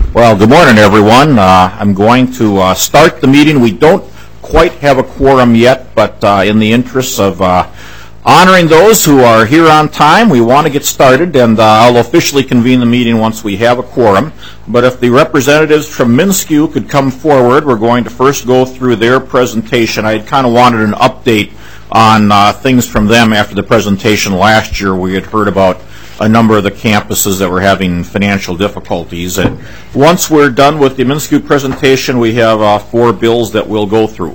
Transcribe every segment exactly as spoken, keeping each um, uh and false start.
Well, good morning, everyone. Uh, I'm going to uh, start the meeting. We don't quite have a quorum yet, but uh, in the interests of uh, honoring those who are here on time, we want to get started, and uh, I'll officially convene the meeting once we have a quorum. But if the representatives from MnSCU could come forward, we're going to first go through their presentation. I kind of wanted an update on uh, things from them after the presentation last year. We had heard about a number of the campuses that were having financial difficulties. And once we're done with the MnSCU presentation, we have uh, four bills that we'll go through.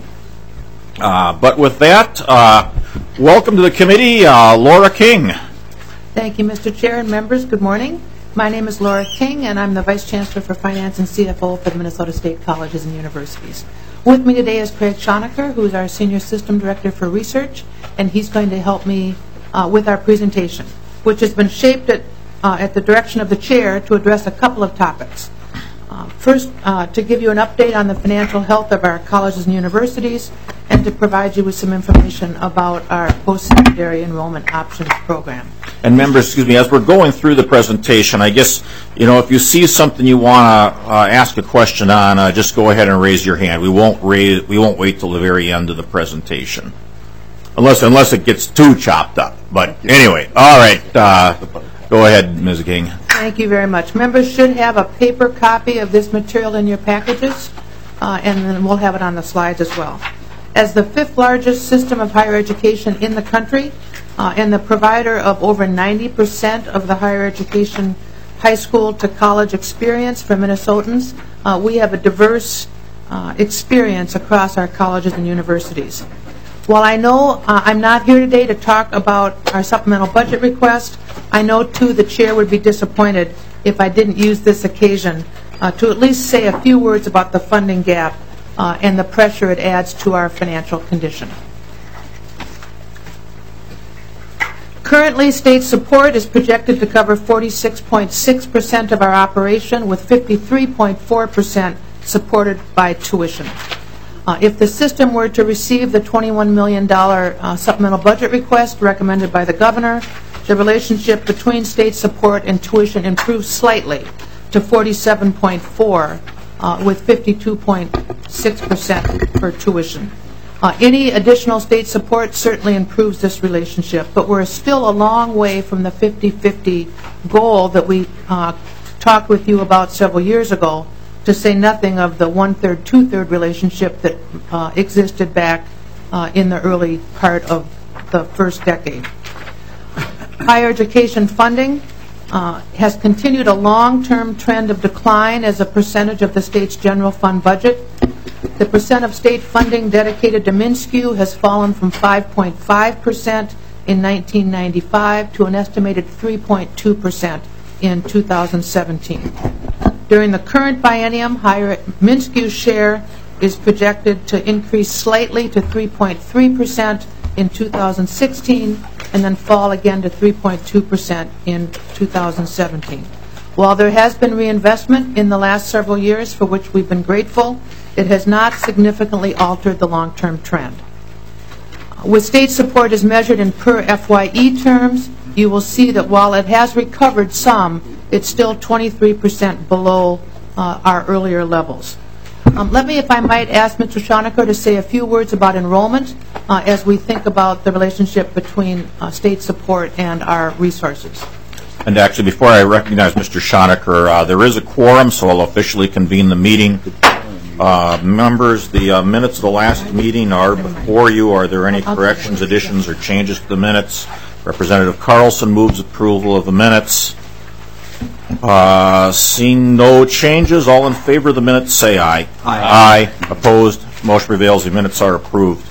Uh, but with that, uh, welcome to the committee, uh, Laura King. Thank you, Mister Chair and members. Good morning. My name is Laura King, and I'm the Vice Chancellor for Finance and C F O for the Minnesota State Colleges and Universities. With me today is Craig Schonecker, who is our Senior System Director for Research, and he's going to help me uh, with our presentation, which has been shaped at, uh, at the direction of the Chair to address a couple of topics. Uh, first, uh, to give you an update on the financial health of our colleges and universities, and to provide you with some information about our post-secondary enrollment options program. And members, excuse me, as we're going through the presentation, I guess, you know, if you see something you want to uh, ask a question on, uh, just go ahead and raise your hand. We won't raise, we won't wait till the very end of the presentation, unless unless it gets too chopped up. But anyway, all right, uh, go ahead, Miz King. Thank you very much. Members should have a paper copy of this material in your packages, uh, and then we'll have it on the slides as well. As the fifth largest system of higher education in the country, uh, and the provider of over ninety percent of the higher education high school to college experience for Minnesotans, uh, we have a diverse uh, experience across our colleges and universities. While I know uh, I'm not here today to talk about our supplemental budget request, I know, too, the Chair would be disappointed if I didn't use this occasion uh, to at least say a few words about the funding gap uh, and the pressure it adds to our financial condition. Currently, state support is projected to cover forty-six point six percent of our operation, with fifty-three point four percent supported by tuition. Uh, if the system were to receive the twenty-one million dollars uh, supplemental budget request recommended by the governor, the relationship between state support and tuition improves slightly to forty-seven point four, uh, with fifty-two point six percent for tuition. Uh, any additional state support certainly improves this relationship, but we're still a long way from the fifty-fifty goal that we uh, talked with you about several years ago, to say nothing of the one-third, two-third relationship that uh, existed back uh, in the early part of the first decade. Higher education funding uh, has continued a long-term trend of decline as a percentage of the state's general fund budget. The percent of state funding dedicated to MnSCU has fallen from five point five percent in nineteen ninety-five to an estimated three point two percent in two thousand seventeen. During the current biennium, higher MnSCU's share is projected to increase slightly to three point three percent in two thousand sixteen and then fall again to three point two percent in two thousand seventeen. While there has been reinvestment in the last several years, for which we've been grateful, it has not significantly altered the long-term trend. With state support as measured in per F Y E terms, you will see that while it has recovered some, it's still twenty-three percent below uh, our earlier levels. Um, let me, if I might, ask Mister Schonecker to say a few words about enrollment uh, as we think about the relationship between uh, state support and our resources. And actually, before I recognize Mister Schonecker, uh, there is a quorum, so I'll officially convene the meeting. Uh, members, the uh, minutes of the last meeting are before you. Are there any corrections, additions, or changes to the minutes? Representative Carlson moves approval of the minutes. Uh, seeing no changes, all in favor of the minutes say aye. Aye. Aye. Opposed? Motion prevails. The minutes are approved.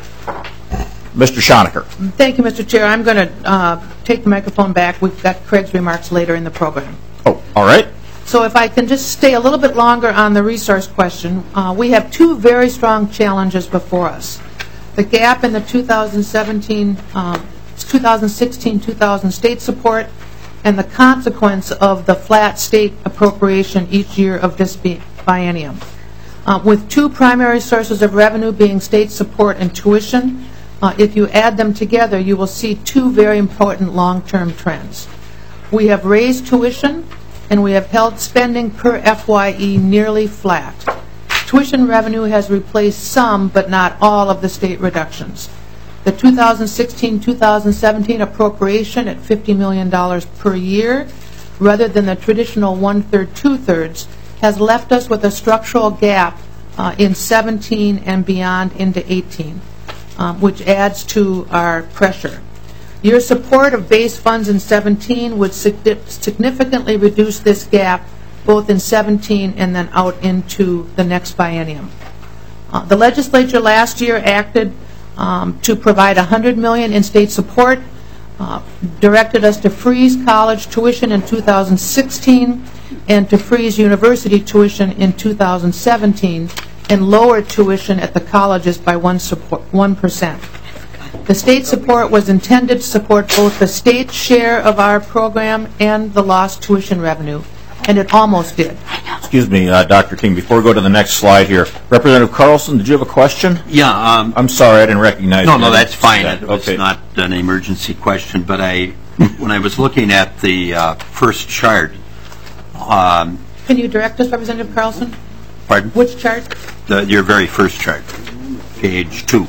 Mister Schonecker. Thank you, Mister Chair. I'm going to uh, take the microphone back. We've got Craig's remarks later in the program. Oh, all right. So if I can just stay a little bit longer on the resource question, uh, we have two very strong challenges before us. The gap in the two thousand seventeen, um, two thousand sixteen two thousand state support, and the consequence of the flat state appropriation each year of this biennium. Uh, with two primary sources of revenue being state support and tuition, uh, if you add them together, you will see two very important long-term trends. We have raised tuition and we have held spending per F Y E nearly flat. Tuition revenue has replaced some, but not all, of the state reductions. The two thousand sixteen two thousand seventeen appropriation at fifty million dollars per year, rather than the traditional one-third, two-thirds, has left us with a structural gap uh, in seventeen and beyond into eighteen, um, which adds to our pressure. Your support of base funds in seventeen would significantly reduce this gap both in seventeen and then out into the next biennium. Uh, the legislature last year acted um, to provide one hundred million dollars in state support, uh, directed us to freeze college tuition in two thousand sixteen and to freeze university tuition in two thousand seventeen and lower tuition at the colleges by one percent. The state support was intended to support both the state share of our program and the lost tuition revenue, and it almost did. Excuse me, uh, Doctor King, before we go to the next slide here, Representative Carlson, did you have a question? Yeah. Um, I'm sorry, I didn't recognize no, you. no, that's fine. That. It was Okay. not an emergency question, but I, when I was looking at the uh, first chart, um, Can you direct us, Representative Carlson? pardon? Which chart? The, your very first chart, page two,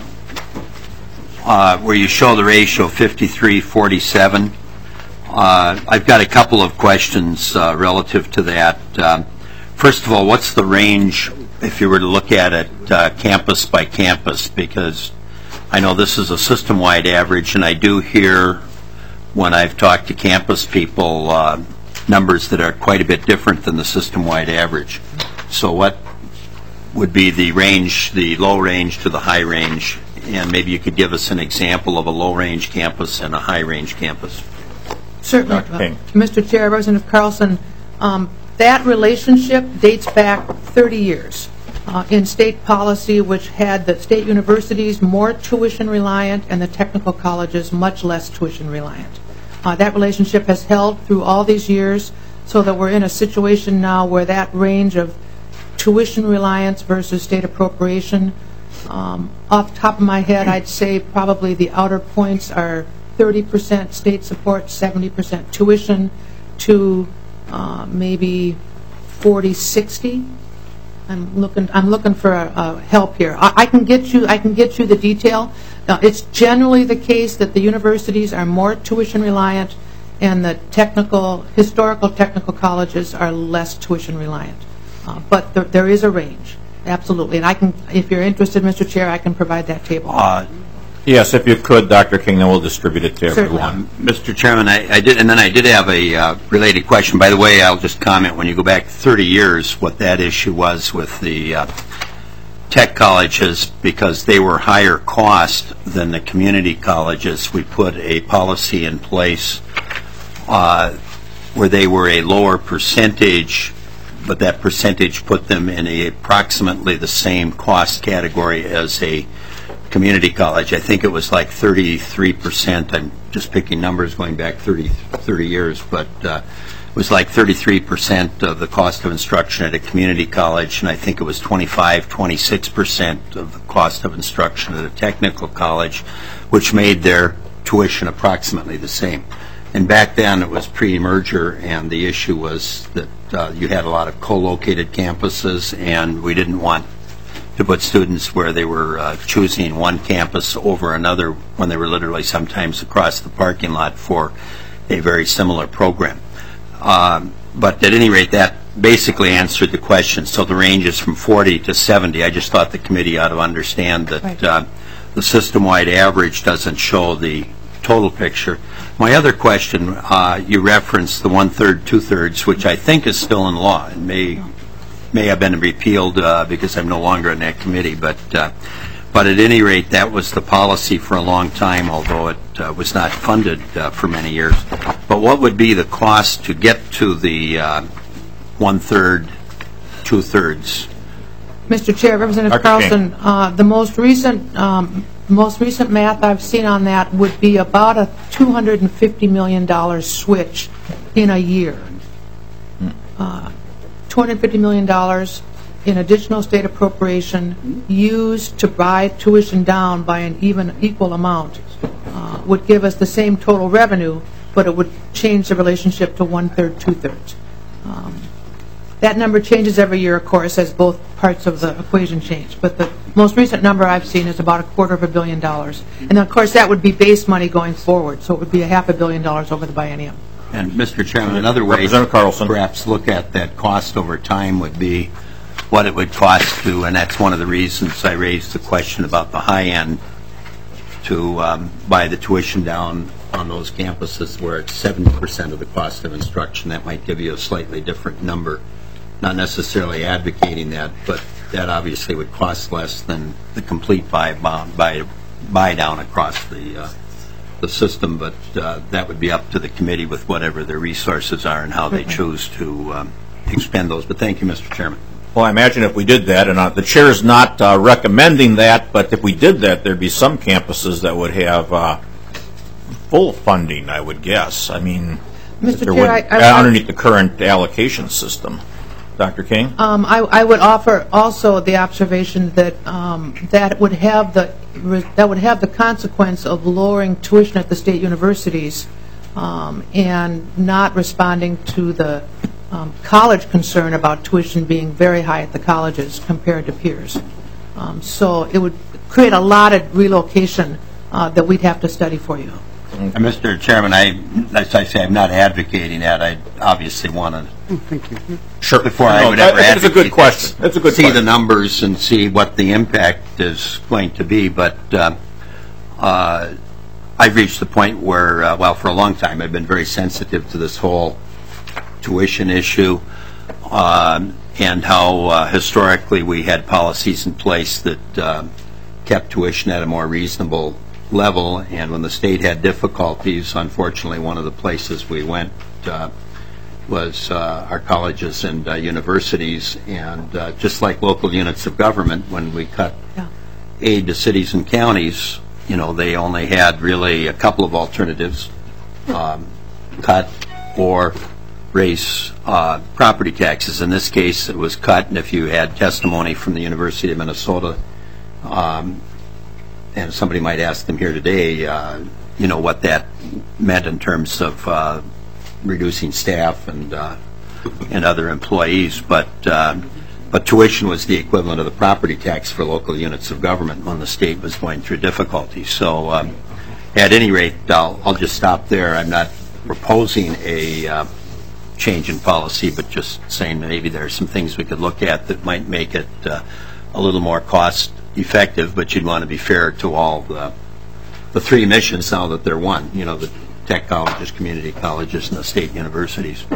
uh, where you show the ratio fifty-three forty-seven. Uh, I've got a couple of questions uh, relative to that. Um, first of all, what's the range if you were to look at it uh, campus by campus? Because I know this is a system-wide average, and I do hear when I've talked to campus people uh, numbers that are quite a bit different than the system-wide average. So what would be the range, the low range to the high range? And maybe you could give us an example of a low-range campus and a high-range campus. Certainly. Doctor King. Uh, Mister Chair, Representative Carlson, um, that relationship dates back thirty years uh, in state policy, which had the state universities more tuition reliant and the technical colleges much less tuition reliant. Uh, that relationship has held through all these years, so that we're in a situation now where that range of tuition reliance versus state appropriation, um, off the top of my head, I'd say probably the outer points are thirty percent state support, seventy percent tuition, to uh, maybe forty sixty. I'm looking. I'm looking for a, a help here. I, I can get you. I can get you the detail. Now, it's generally the case that the universities are more tuition reliant, and the technical, historical technical colleges are less tuition reliant. Uh, but there, there is a range, absolutely. And I can, if you're interested, Mister Chair, I can provide that table. Uh, Yes, if you could, Doctor King, then we'll distribute it to Certainly. everyone. Mister Chairman, I, I did, and then I did have a uh, related question. By the way, I'll just comment, when you go back thirty years, what that issue was with the uh, tech colleges, because they were higher cost than the community colleges. We put a policy in place uh, where they were a lower percentage, but that percentage put them in a approximately the same cost category as a community college. I think it was like thirty-three percent. I'm just picking numbers going back thirty, thirty years, but uh, it was like thirty-three percent of the cost of instruction at a community college, and I think it was twenty-five, twenty-six percent of the cost of instruction at a technical college, which made their tuition approximately the same. And back then it was pre-merger, and the issue was that uh, you had a lot of co-located campuses, and we didn't want to put students where they were uh, choosing one campus over another when they were literally sometimes across the parking lot for a very similar program. Um, but at any rate, that basically answered the question. So the range is from forty to seventy. I just thought the committee ought to understand that Right. uh, the system-wide average doesn't show the total picture. My other question, uh, you referenced the one-third, two-thirds, which I think is still in law and may may have been repealed uh, because I'm no longer in that committee, but uh, but at any rate, that was the policy for a long time, although it uh, was not funded uh, for many years. But what would be the cost to get to the uh, one-third, two-thirds? Mister Chair, Representative Doctor Carlson, uh, the most recent um, most recent math I've seen on that would be about a two hundred fifty million dollars switch in a year. Uh, two hundred fifty million dollars in additional state appropriation used to buy tuition down by an even equal amount uh, would give us the same total revenue, but it would change the relationship to one-third, two-thirds. Um, That number changes every year, of course, as both parts of the equation change. But the most recent number I've seen is about a quarter of a billion dollars. And, of course, that would be base money going forward, so it would be a half a billion dollars over the biennium. And, Mister Chairman, another way Representative Carlson. perhaps look at that cost over time would be what it would cost to, and that's one of the reasons I raised the question about the high end, to um, buy the tuition down on those campuses where it's seventy percent of the cost of instruction. That might give you a slightly different number. Not necessarily advocating that, but that obviously would cost less than the complete buy, buy, buy down across the uh, the system, but uh, that would be up to the committee with whatever their resources are and how they choose to um, expend those. But thank you, Mister Chairman. Well, I imagine if we did that, and uh, the chair is not uh, recommending that, but if we did that, there'd be some campuses that would have uh, full funding, I would guess. I mean, Mister there Chair, would, I, I, underneath the current allocation system. Doctor King? Um, I, I would offer also the observation that um, that would have the that would have the consequence of lowering tuition at the state universities um, and not responding to the um, college concern about tuition being very high at the colleges compared to peers. Um, so it would create a lot of relocation uh, that we'd have to study for you. And Mister Chairman, I, as I say, I'm not advocating that. I obviously want to. Thank you. Sure. Before I No, would that- ever that's a advocate good question. That's a good see question. the numbers and see what the impact is going to be. But uh, uh, I've reached the point where, uh, well, for a long time, I've been very sensitive to this whole tuition issue um, and how uh, historically we had policies in place that uh, kept tuition at a more reasonable level. And when the state had difficulties, unfortunately, one of the places we went uh, was uh, our colleges and uh, universities. And uh, just like local units of government, when we cut Yeah. aid to cities and counties, you know, they only had really a couple of alternatives, um, cut or raise uh, property taxes. In this case, it was cut, and if you had testimony from the University of Minnesota, um, and somebody might ask them here today, uh, you know, what that meant in terms of uh, reducing staff and uh, and other employees, but uh, but tuition was the equivalent of the property tax for local units of government when the state was going through difficulties. So um, at any rate, I'll, I'll just stop there. I'm not proposing a uh, change in policy, but just saying maybe there are some things we could look at that might make it uh, a little more cost effective, but you'd want to be fair to all the, the three missions now that they're one, you know, the tech colleges, community colleges, and the state universities.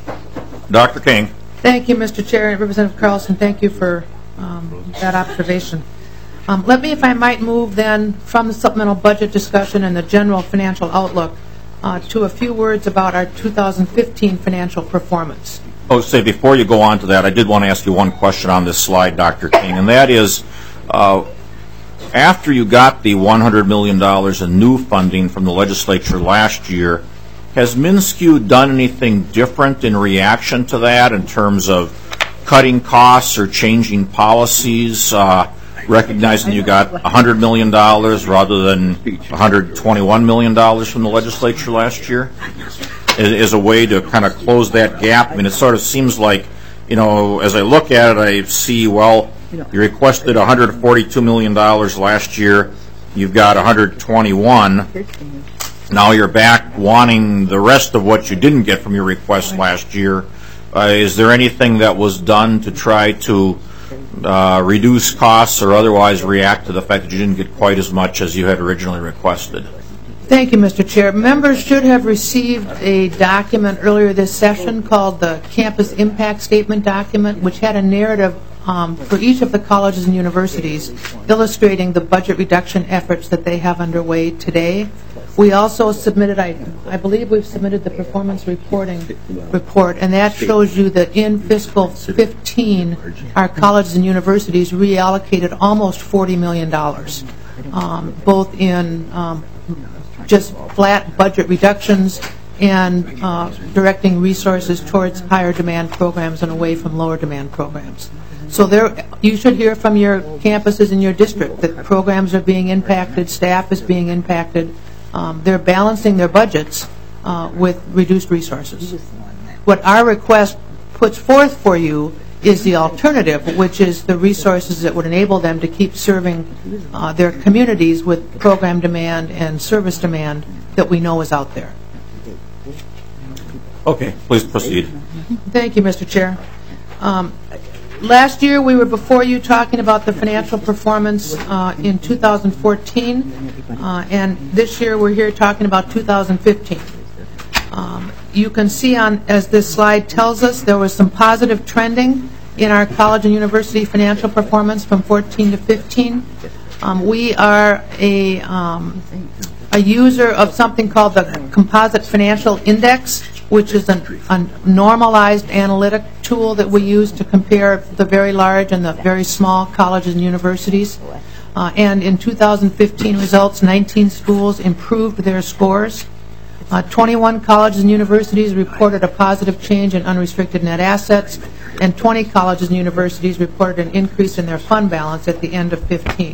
Doctor King? Thank you, Mister Chair. Representative Carlson, thank you for um, that observation. Um, let me, if I might, move then from the supplemental budget discussion and the general financial outlook uh, to a few words about our two thousand fifteen financial performance. Oh, say, before you go on to that, I did want to ask you one question on this slide, Doctor King, and that is, uh, after you got the one hundred million dollars in new funding from the legislature last year, has MnSCU done anything different in reaction to that in terms of cutting costs or changing policies, uh, recognizing you got one hundred million dollars rather than one hundred twenty-one million dollars from the legislature last year, as a way to kind of close that gap? I mean, it sort of seems like, you know, as I look at it, I see, well, you requested one hundred forty-two million dollars last year. You've got one hundred twenty-one. Now you're back wanting the rest of what you didn't get from your request last year. Uh, is there anything that was done to try to uh, reduce costs or otherwise react to the fact that you didn't get quite as much as you had originally requested? Thank you, Mister Chair. Members should have received a document earlier this session called the Campus Impact Statement document, which had a narrative um, for each of the colleges and universities illustrating the budget reduction efforts that they have underway today. We also submitted, I, I believe we've submitted the performance reporting report, and that shows you that in fiscal fifteen, our colleges and universities reallocated almost forty million dollars, um, both in um, just flat budget reductions and uh, directing resources towards higher demand programs and away from lower demand programs. So there, you should hear from your campuses in your district that programs are being impacted, staff is being impacted. Um, they're balancing their budgets uh, with reduced resources. What our request puts forth for you is the alternative, which is the resources that would enable them to keep serving uh, their communities with program demand and service demand that we know is out there. Okay, please proceed. Thank you, Mister Chair. Um, last year we were before you talking about the financial performance uh, in two thousand fourteen, uh, and this year we're here talking about two thousand fifteen. Um, you can see on, as this slide tells us, there was some positive trending in our college and university financial performance from fourteen to fifteen. Um, we are a, um, a user of something called the Composite Financial Index, which is an, a normalized analytic tool that we use to compare the very large and the very small colleges and universities. Uh, and in two thousand fifteen results, nineteen schools improved their scores. Uh, twenty-one colleges and universities reported a positive change in unrestricted net assets, and twenty colleges and universities reported an increase in their fund balance at the end of fifteen.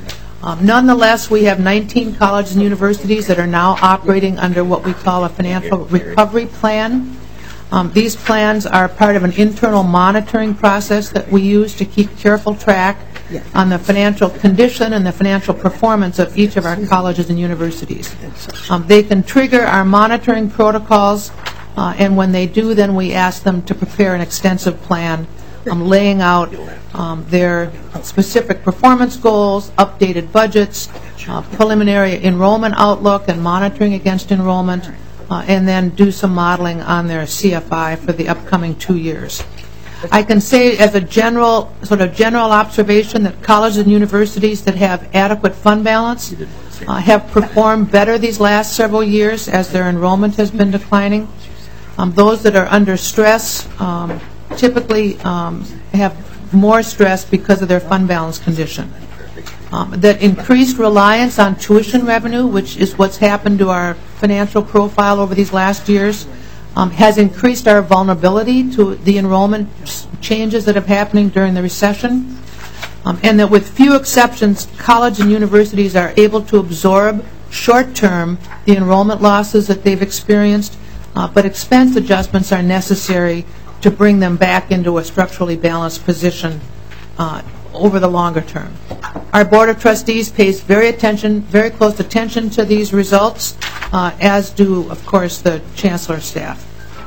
Um, nonetheless, we have nineteen colleges and universities that are now operating under what we call a financial recovery plan. Um, these plans are part of an internal monitoring process that we use to keep careful track on the financial condition and the financial performance of each of our colleges and universities. Um, they can trigger our monitoring protocols, uh, and when they do, then we ask them to prepare an extensive plan um, laying out um, their specific performance goals, updated budgets, uh, preliminary enrollment outlook and monitoring against enrollment, uh, and then do some modeling on their C F I for the upcoming two years. I can say as a general, sort of general observation that colleges and universities that have adequate fund balance uh, have performed better these last several years as their enrollment has been declining. Um, those that are under stress um, typically um, have more stress because of their fund balance condition. Um, that increased reliance on tuition revenue, which is what's happened to our financial profile over these last years, Um, has increased our vulnerability to the enrollment changes that are happening during the recession, um, and that with few exceptions, college and universities are able to absorb short-term the enrollment losses that they've experienced, uh, but expense adjustments are necessary to bring them back into a structurally balanced position uh, over the longer term. Our Board of Trustees pays very attention, very close attention to these results, uh, as do, of course, the Chancellor's staff.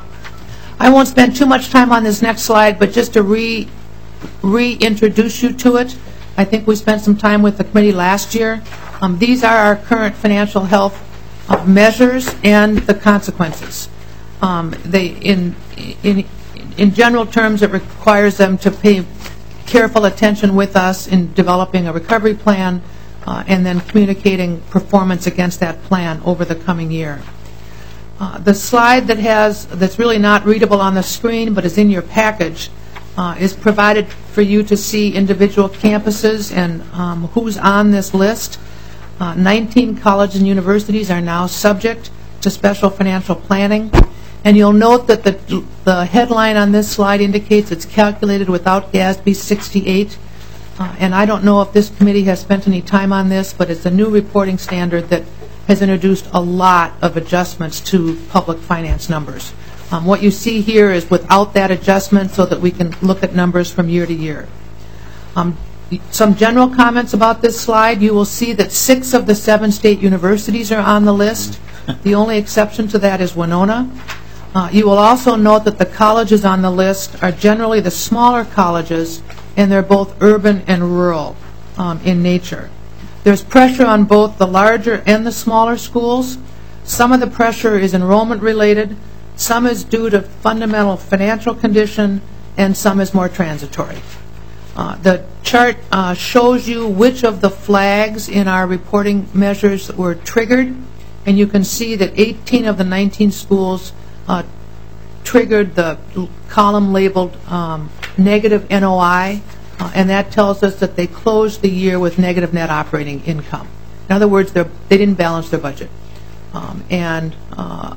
I won't spend too much time on this next slide, but just to re, reintroduce you to it, I think we spent some time with the committee last year. Um, these are our current financial health uh, measures and the consequences. Um, they, in, in, in general terms, it requires them to pay careful attention with us in developing a recovery plan uh, and then communicating performance against that plan over the coming year. Uh, the slide that has, that's really not readable on the screen but is in your package uh, is provided for you to see individual campuses and um, who's on this list. Uh, nineteen colleges and universities are now subject to special financial planning. And you'll note that the, the headline on this slide indicates it's calculated without G A S B sixty-eight. Uh, and I don't know if this committee has spent any time on this, but it's a new reporting standard that has introduced a lot of adjustments to public finance numbers. Um, what you see here is without that adjustment so that we can look at numbers from year to year. Um, some general comments about this slide. You will see that six of the seven state universities are on the list. The only exception to that is Winona. Uh, you will also note that the colleges on the list are generally the smaller colleges, and they're both urban and rural um, in nature. There's pressure on both the larger and the smaller schools. Some of the pressure is enrollment related, some is due to fundamental financial condition, and some is more transitory. Uh, the chart uh, shows you which of the flags in our reporting measures were triggered, and you can see that eighteen of the nineteen schools Uh, triggered the column labeled um, negative N O I, uh, and that tells us that they closed the year with negative net operating income. In other words, they didn't balance their budget. Um, and uh,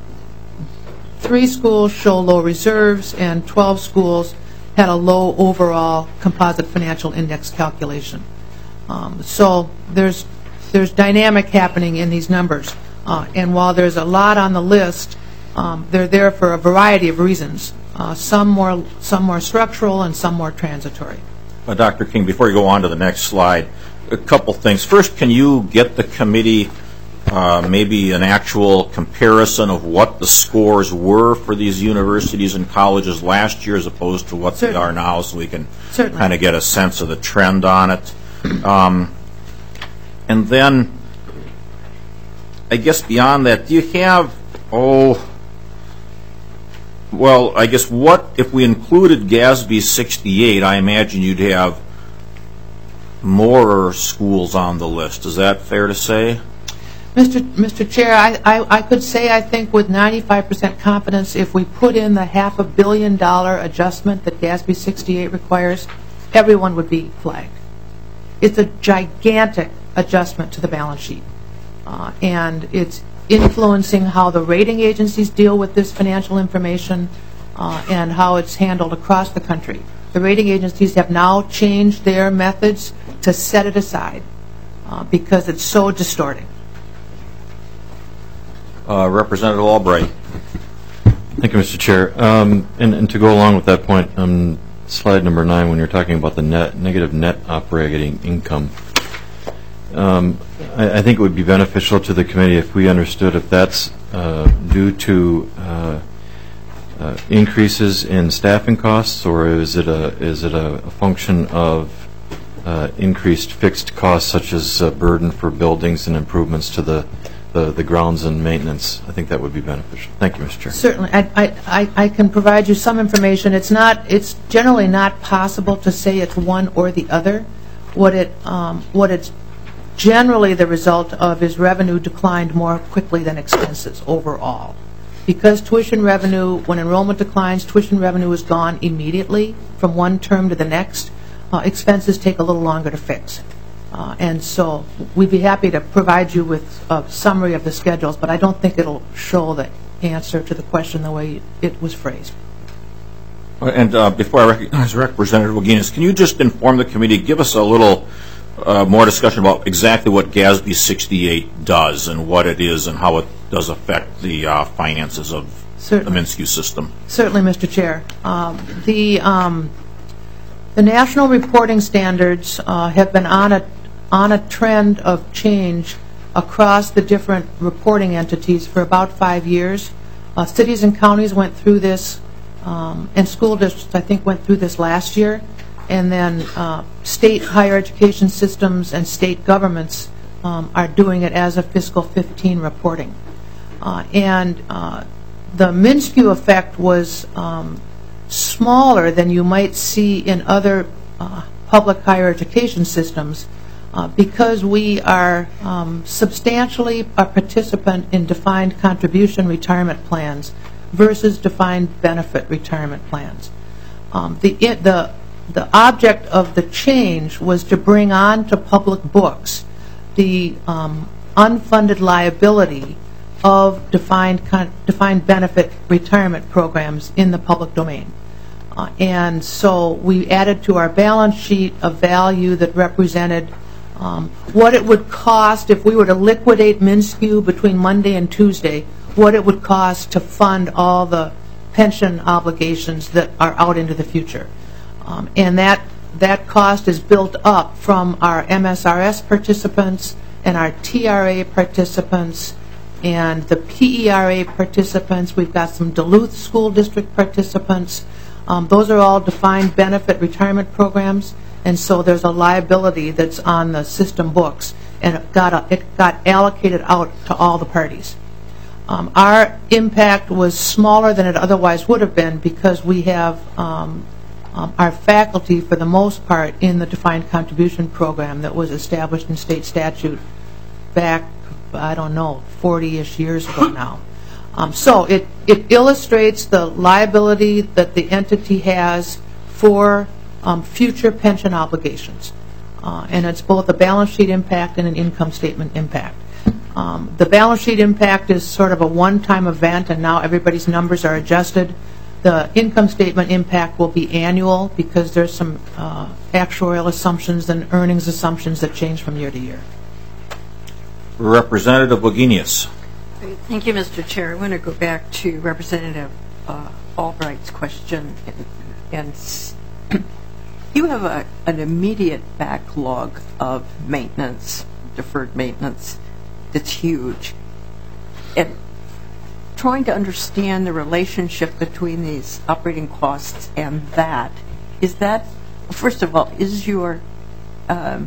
three schools show low reserves, and twelve schools had a low overall composite financial index calculation. Um, so there's, there's dynamic happening in these numbers. Uh, and while there's a lot on the list, Um, they're there for a variety of reasons. uh, some more, some more structural and some more transitory. Uh, Doctor King, before you go on to the next slide, a couple things. First, can you get the committee uh, maybe an actual comparison of what the scores were for these universities and colleges last year as opposed to what Certainly. they are now, so we can Certainly. kind of get a sense of the trend on it? Um, and then, I guess beyond that, do you have, oh, well, I guess what, if we included GASB sixty-eight, I imagine you'd have more schools on the list. Is that fair to say? Mister Mister Chair, I, I, I could say, I think, with ninety-five percent confidence, if we put in the half a billion dollar adjustment that GASB sixty-eight requires, everyone would be flagged. It's a gigantic adjustment to the balance sheet. Uh, and it's influencing how the rating agencies deal with this financial information uh, and how it's handled across the country. The rating agencies have now changed their methods to set it aside uh, because it's so distorting. Uh, Representative Albright. Thank you, Mister Chair. Um, and, and to go along with that point, um, slide number nine, when you're talking about the net negative net operating income, um, I, I think it would be beneficial to the committee if we understood if that's uh, due to uh, uh, increases in staffing costs, or is it a is it a, a function of uh, increased fixed costs, such as uh, burden for buildings and improvements to the The, the grounds and maintenance. I think that would be beneficial. Thank you, Mister Chair. Certainly. I, I, I can provide you some information. It's not, it's generally not possible to say it's one or the other. What it, um, what it's generally the result of is revenue declined more quickly than expenses overall. Because tuition revenue, when enrollment declines, tuition revenue is gone immediately from one term to the next. Uh, expenses take a little longer to fix. Uh, and so we'd be happy to provide you with a summary of the schedules, but I don't think it'll show the answer to the question the way it was phrased. And uh, before I recognize Representative Wagenius, can you just inform the committee, give us a little uh, more discussion about exactly what GASB sixty-eight does and what it is and how it does affect the uh, finances of Certainly. the MnSCU system? Certainly, Mister Chair. Um, the, um, the national reporting standards uh, have been on a on a trend of change across the different reporting entities for about five years. Uh, cities and counties went through this, um, and school districts, I think, went through this last year, and then uh, state higher education systems and state governments um, are doing it as a fiscal fifteen reporting. Uh, and uh, the MnSCU effect was um, smaller than you might see in other uh, public higher education systems, Uh, because we are um, substantially a participant in defined contribution retirement plans versus defined benefit retirement plans. Um, the, it, the, the object of the change was to bring on to public books the um, unfunded liability of defined, con defined benefit retirement programs in the public domain. Uh, and so we added to our balance sheet a value that represented Um, what it would cost if we were to liquidate MnSCU between Monday and Tuesday, what it would cost to fund all the pension obligations that are out into the future. Um, and that, that cost is built up from our M S R S participants and our T R A participants and the P E R A participants. We've got some Duluth School District participants. Um, those are all defined benefit retirement programs. And so there's a liability that's on the system books, and it got, a, it got allocated out to all the parties. Um, our impact was smaller than it otherwise would have been because we have um, um, our faculty, for the most part, in the defined contribution program that was established in state statute back, I don't know, forty-ish years ago now. Um, so it, it illustrates the liability that the entity has for Um, future pension obligations. Uh, and it's both a balance sheet impact and an income statement impact. Um, the balance sheet impact is sort of a one-time event, and now everybody's numbers are adjusted. The income statement impact will be annual because there's some uh, actuarial assumptions and earnings assumptions that change from year to year. Representative Wagenius. Thank you, Mister Chair. I want to go back to Representative uh, Albright's question, and, and s- you have a, an immediate backlog of maintenance, deferred maintenance, that's huge. And trying to understand the relationship between these operating costs and that, is that, first of all, is your um,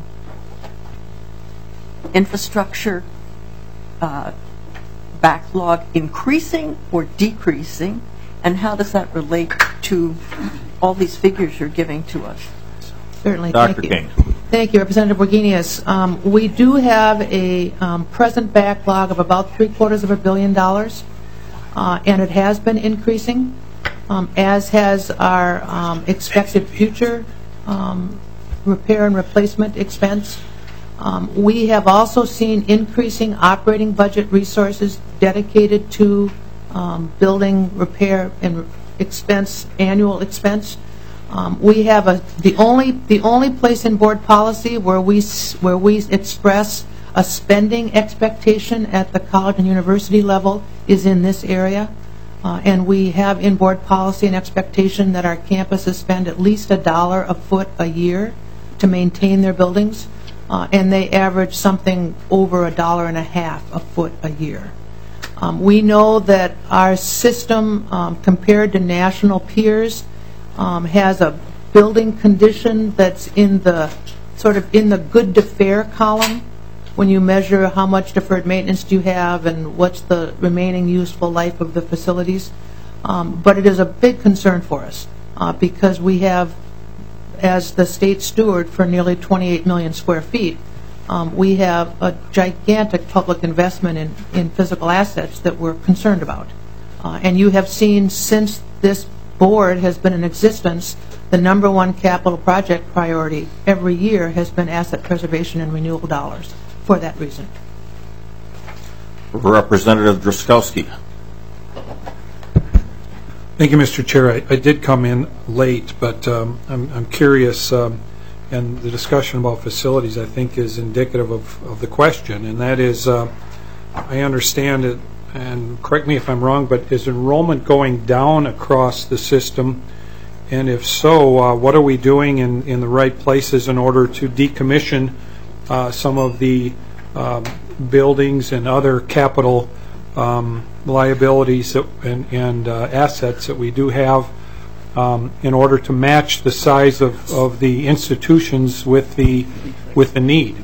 infrastructure uh, backlog increasing or decreasing, and how does that relate to all these figures you're giving to us? Certainly. Doctor Thank you. King. Thank you, Representative Borghinius. Um, we do have a um, present backlog of about three quarters of a billion dollars, uh, and it has been increasing, um, as has our um, expected future um, repair and replacement expense. Um, we have also seen increasing operating budget resources dedicated to um, building repair and expense, annual expense. Um, we have a the only the only place in board policy where we s- where we express a spending expectation at the college and university level is in this area, uh, and we have in board policy an expectation that our campuses spend at least a dollar a foot a year to maintain their buildings, uh, and they average something over a dollar and a half a foot a year. Um, we know that our system, um, compared to national peers, um, has a building condition that's in the sort of in the good to fair column when you measure how much deferred maintenance do you have and what's the remaining useful life of the facilities. Um, but it is a big concern for us uh, because we have, as the state steward for nearly twenty-eight million square feet, um, we have a gigantic public investment in, in physical assets that we're concerned about. Uh, and you have seen since this board has been in existence, the number one capital project priority every year has been asset preservation and renewable dollars for that reason. Representative Driscollowski. Thank you, Mister Chair. I, I did come in late, but um, I'm, I'm curious, um, and the discussion about facilities, I think, is indicative of, of the question, and that is, uh, I understand it, and correct me if I'm wrong, but is enrollment going down across the system? And if so, uh, what are we doing in, in the right places in order to decommission uh, some of the um, buildings and other capital um, liabilities that, and, and uh, assets that we do have um, in order to match the size of, of the institutions with the with the need?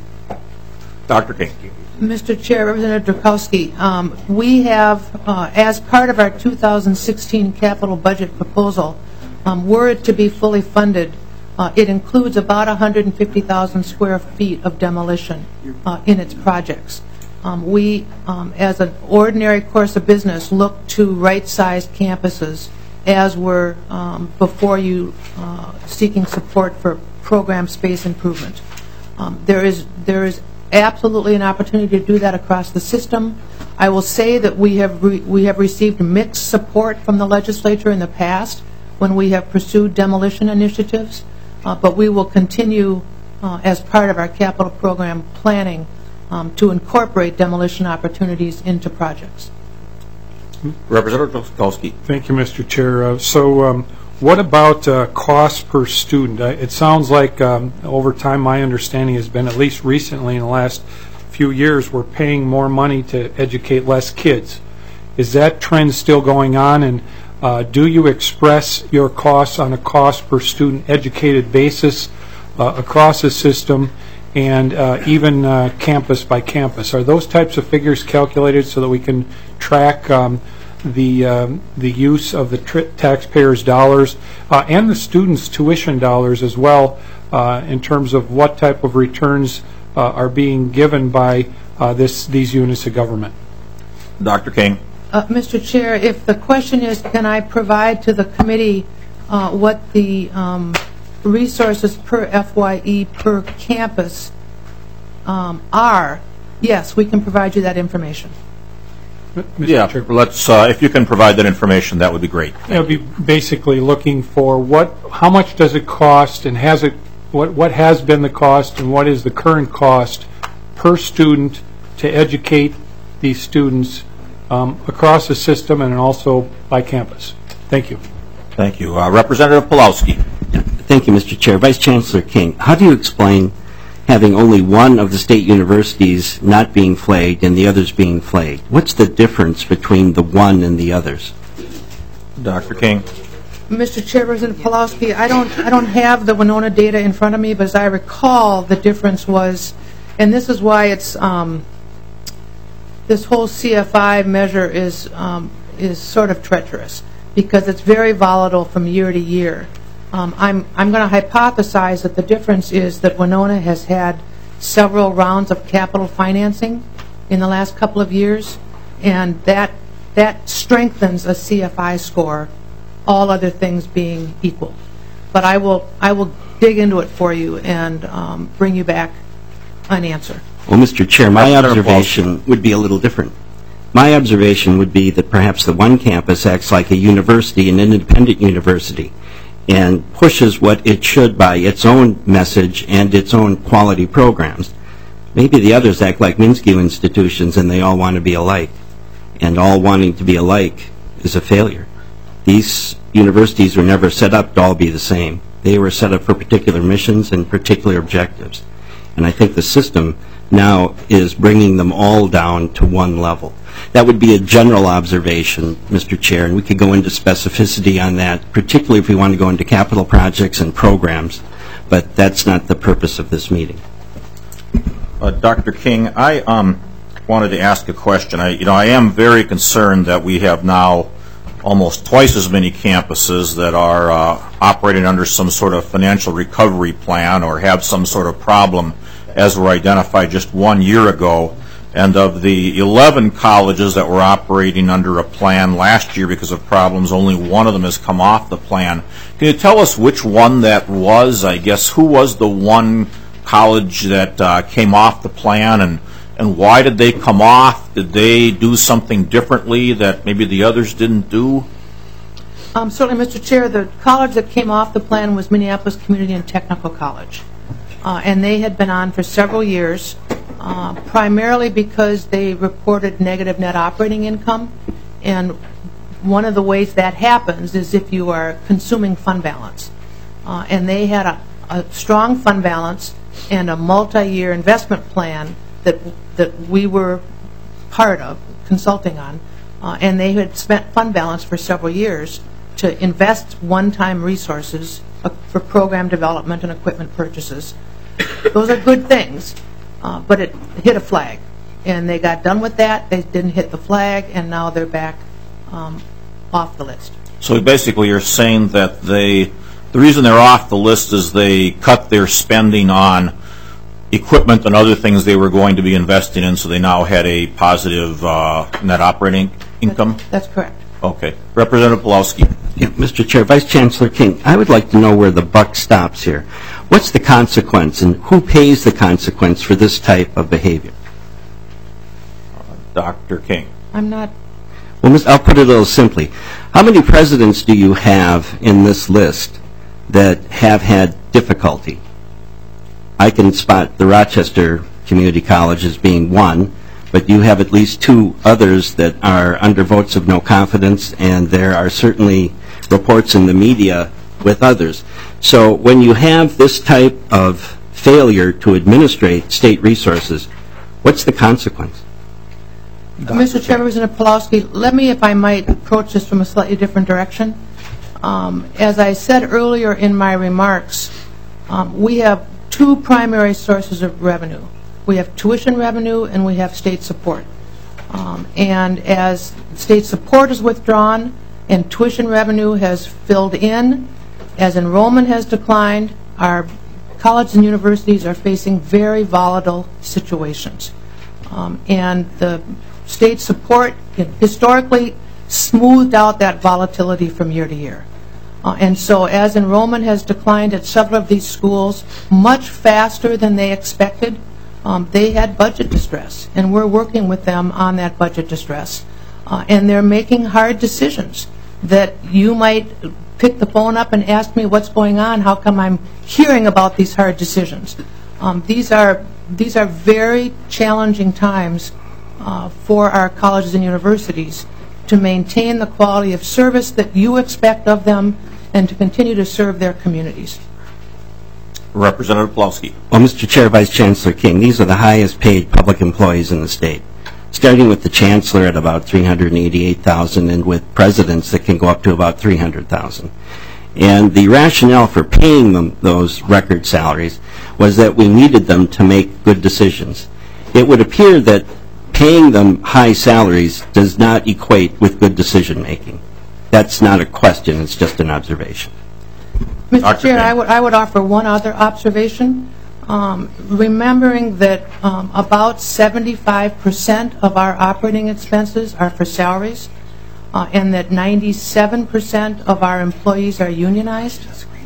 Doctor King. Mister Chair, Representative Drakowski, um, we have, uh, as part of our two thousand sixteen capital budget proposal, um, were it to be fully funded, uh, it includes about one hundred fifty thousand square feet of demolition uh, in its projects. Um, we, um, as an ordinary course of business, look to right-sized campuses as we're, um, before you, uh, seeking support for program space improvement. Um, there is, there is absolutely an opportunity to do that across the system. I will say that we have re- we have received mixed support from the legislature in the past when we have pursued demolition initiatives, uh, but we will continue uh, as part of our capital program planning um, to incorporate demolition opportunities into projects. Representative Driscollowski. Thank you, Mister Chair. Uh, so um, what about uh, cost per student? Uh, it sounds like um, over time my understanding has been, at least recently in the last few years, we're paying more money to educate less kids. Is that trend still going on? And uh, do you express your costs on a cost per student educated basis uh, across the system and uh, even uh, campus by campus? Are those types of figures calculated so that we can track um, the um, the use of the tr- taxpayers' dollars uh, and the students' tuition dollars as well, uh, in terms of what type of returns uh, are being given by uh, this these units of government? Doctor King. Uh, Mister Chair, if the question is, can I provide to the committee uh, what the um, resources per F Y E per campus um, are, yes, we can provide you that information. Mister Yeah, Chair. let's, uh, if you can provide that information, that would be great. It would be basically looking for what, how much does it cost, and has it, what, what has been the cost, and what is the current cost per student to educate these students um, across the system and also by campus. Thank you. Thank you. Uh, Representative Pulowski. Thank you, Mister Chair. Vice Chancellor King, how do you explain having only one of the state universities not being flagged and the others being flagged? What's the difference between the one and the others? Doctor King. Mister Chairperson Pulowski, I don't, I don't have the Winona data in front of me, but as I recall, the difference was, and this is why it's, um, this whole C F I measure is, um, is sort of treacherous, because it's very volatile from year to year. Um, I'm, I'm going to hypothesize that the difference is that Winona has had several rounds of capital financing in the last couple of years, and that, that strengthens a C F I score, all other things being equal. But I will, I will dig into it for you and um, bring you back an answer. Well, Mister Chair, my observation would be a little different. My observation would be that perhaps the one campus acts like a university, an independent university, and pushes what it should by its own message and its own quality programs. Maybe the others act like Minsky institutions and they all want to be alike. And all wanting to be alike is a failure. These universities were never set up to all be the same. They were set up for particular missions and particular objectives. And I think the system now is bringing them all down to one level. That would be a general observation, Mister Chair, and we could go into specificity on that, particularly if we want to go into capital projects and programs, but that's not the purpose of this meeting. Uh, Doctor King, I um, wanted to ask a question. I, you know, I am very concerned that we have now almost twice as many campuses that are uh, operating under some sort of financial recovery plan or have some sort of problem as were identified just one year ago. And of the eleven colleges that were operating under a plan last year because of problems, only one of them has come off the plan. Can you tell us which one that was? I guess who was the one college that uh, came off the plan, and, and why did they come off? Did they do something differently that maybe the others didn't do? Um, certainly, Mister Chair, the college that came off the plan was Minneapolis Community and Technical College. Uh, and they had been on for several years. Uh, primarily because they reported negative net operating income, and one of the ways that happens is if you are consuming fund balance. Uh, and they had a, a strong fund balance and a multi-year investment plan that that we were part of, consulting on, uh, and they had spent fund balance for several years to invest one-time resources uh, for program development and equipment purchases. Those are good things. Uh, but it hit a flag, and they got done with that. They didn't hit the flag, and now they're back um, off the list. So basically you're saying that they, the reason they're off the list is they cut their spending on equipment and other things they were going to be investing in, so they now had a positive uh, net operating income? That's, that's correct. Okay. Representative Pulowski. Yeah, Mister Chair, Vice Chancellor King, I would like to know where the buck stops here. What's the consequence, and who pays the consequence for this type of behavior? Uh, Doctor King. I'm not... Well, I'll put it a little simply. How many presidents do you have in this list that have had difficulty? I can spot the Rochester Community College as being one, but you have at least two others that are under votes of no confidence, and there are certainly reports in the media with others. So when you have this type of failure to administrate state resources, what's the consequence? Mister Chairman, Representative Pulowski, let me, if I might, approach this from a slightly different direction. Um, as I said earlier in my remarks, um, we have two primary sources of revenue. We have tuition revenue and we have state support. Um, and as state support is withdrawn and tuition revenue has filled in, as enrollment has declined, our colleges and universities are facing very volatile situations. Um, and the state support historically smoothed out that volatility from year to year. Uh, and so as enrollment has declined at several of these schools much faster than they expected, um, they had budget distress. And we're working with them on that budget distress. Uh, and they're making hard decisions that you might pick the phone up and ask me what's going on, how come I'm hearing about these hard decisions. Um, these are these are very challenging times uh, for our colleges and universities to maintain the quality of service that you expect of them, and to continue to serve their communities. Representative Plowski. Well, Mister Chair, Vice Chancellor King, these are the highest paid public employees in the state, starting with the Chancellor at about three hundred eighty-eight thousand dollars and with presidents that can go up to about three hundred thousand dollars. And the rationale for paying them those record salaries was that we needed them to make good decisions. It would appear that paying them high salaries does not equate with good decision making. That's not a question, it's just an observation. Mister Doctor Chair, King. I would, I would offer one other observation. Um, remembering that um, about seventy-five percent of our operating expenses are for salaries, uh, and that ninety-seven percent of our employees are unionized.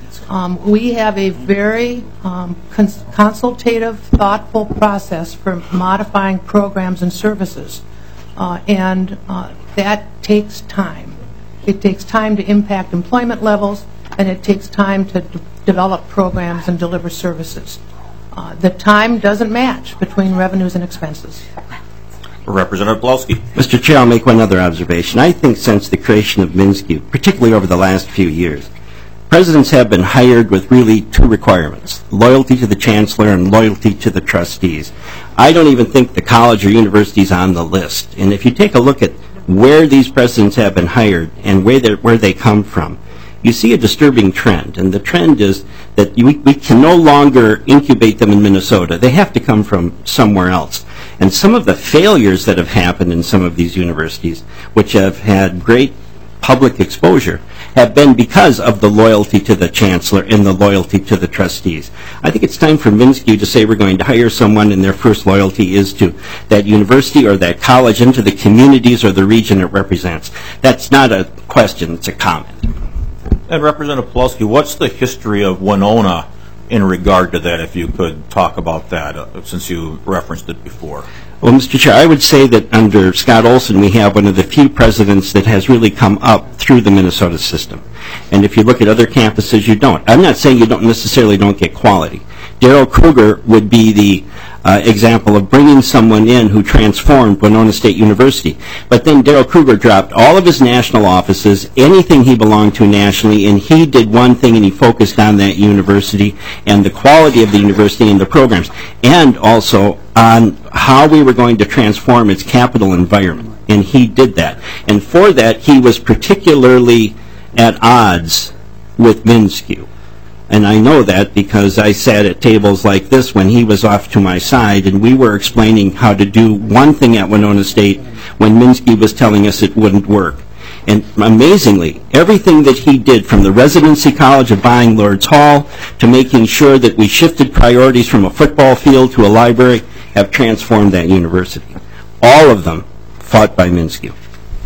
Um, we have a very um, cons consultative, thoughtful process for modifying programs and services, uh, and uh, that takes time. It takes time to impact employment levels, and it takes time to d develop programs and deliver services. Uh, the time doesn't match between revenues and expenses. Representative Plowski. Mister Chair, I'll make one other observation. I think since the creation of MnSCU, particularly over the last few years, presidents have been hired with really two requirements, loyalty to the Chancellor and loyalty to the trustees. I don't even think the college or university is on the list. And if you take a look at where these presidents have been hired and where, where they come from, you see a disturbing trend. And the trend is that we, we can no longer incubate them in Minnesota. They have to come from somewhere else. And some of the failures that have happened in some of these universities, which have had great public exposure, have been because of the loyalty to the Chancellor and the loyalty to the trustees. I think it's time for MnSCU to say we're going to hire someone and their first loyalty is to that university or that college and to the communities or the region it represents. That's not a question, it's a comment. And Representative Plowski, what's the history of Winona in regard to that, if you could talk about that, uh, since you referenced it before? Well, Mister Chair, I would say that under Scott Olson, we have one of the few presidents that has really come up through the Minnesota system. And if you look at other campuses, you don't. I'm not saying you don't necessarily don't get quality. Darrell Kruger would be the uh, example of bringing someone in who transformed Winona State University. But then Darrell Kruger dropped all of his national offices, anything he belonged to nationally, and he did one thing, and he focused on that university and the quality of the university and the programs, and also on how we were going to transform its capital environment. And he did that. And for that, he was particularly at odds with MnSCU. And I know that because I sat at tables like this when he was off to my side, and we were explaining how to do one thing at Winona State when MnSCU was telling us it wouldn't work. And amazingly, everything that he did, from the residency college of buying Lord's Hall to making sure that we shifted priorities from a football field to a library, have transformed that university. All of them fought by MnSCU.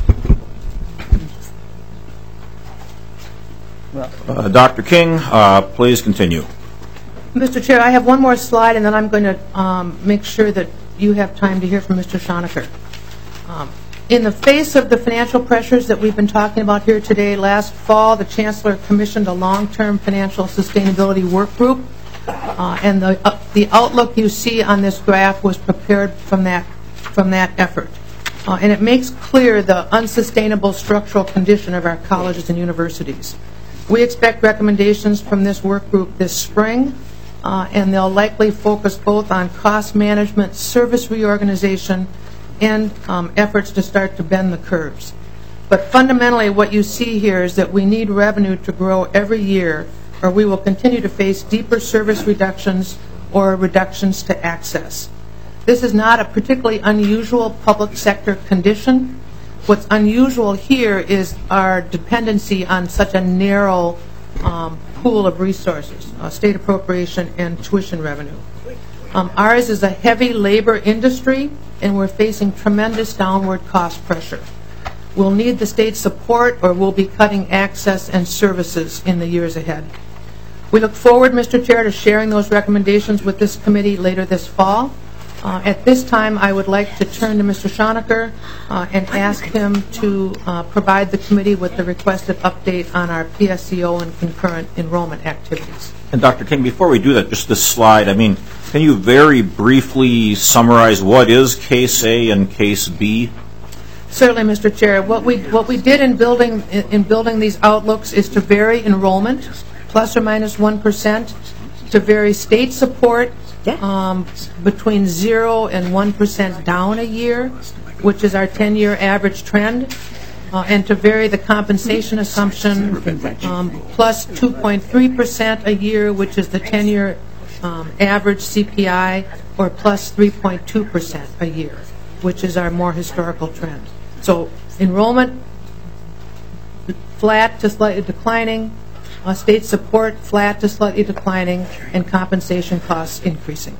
Uh, Doctor King, uh, please continue. Mister Chair, I have one more slide, and then I'm going to um, make sure that you have time to hear from Mister Schoenecker. Um, in the face of the financial pressures that we've been talking about here today, last fall the Chancellor commissioned a long-term financial sustainability work group, uh, and the, uh, the outlook you see on this graph was prepared from that, from that effort. Uh, and it makes clear the unsustainable structural condition of our colleges and universities. We expect recommendations from this work group this spring, uh, and they'll likely focus both on cost management, service reorganization, and um, efforts to start to bend the curves. But fundamentally, what you see here is that we need revenue to grow every year, or we will continue to face deeper service reductions or reductions to access. This is not a particularly unusual public sector condition. What's unusual here is our dependency on such a narrow um, pool of resources, uh, state appropriation and tuition revenue. Um, ours is a heavy labor industry, and we're facing tremendous downward cost pressure. We'll need the state's support, or we'll be cutting access and services in the years ahead. We look forward, Mister Chair, to sharing those recommendations with this committee later this fall. Uh, at this time, I would like to turn to Mister Schoenecker uh, and ask him to uh, provide the committee with the requested update on our P S E O and concurrent enrollment activities. And Doctor King, before we do that, just this slide, I mean, can you very briefly summarize what is Case A and Case B? Certainly, Mister Chair. What we what we did in building in, in building these outlooks is to vary enrollment, plus or minus one percent, to vary state support um, between zero and one percent down a year, which is our ten-year average trend, uh, and to vary the compensation assumption um, plus two point three percent a year, which is the ten-year um, average C P I, or plus three point two percent a year, which is our more historical trend. So enrollment flat to slightly declining, uh, state support flat to slightly declining, and compensation costs increasing.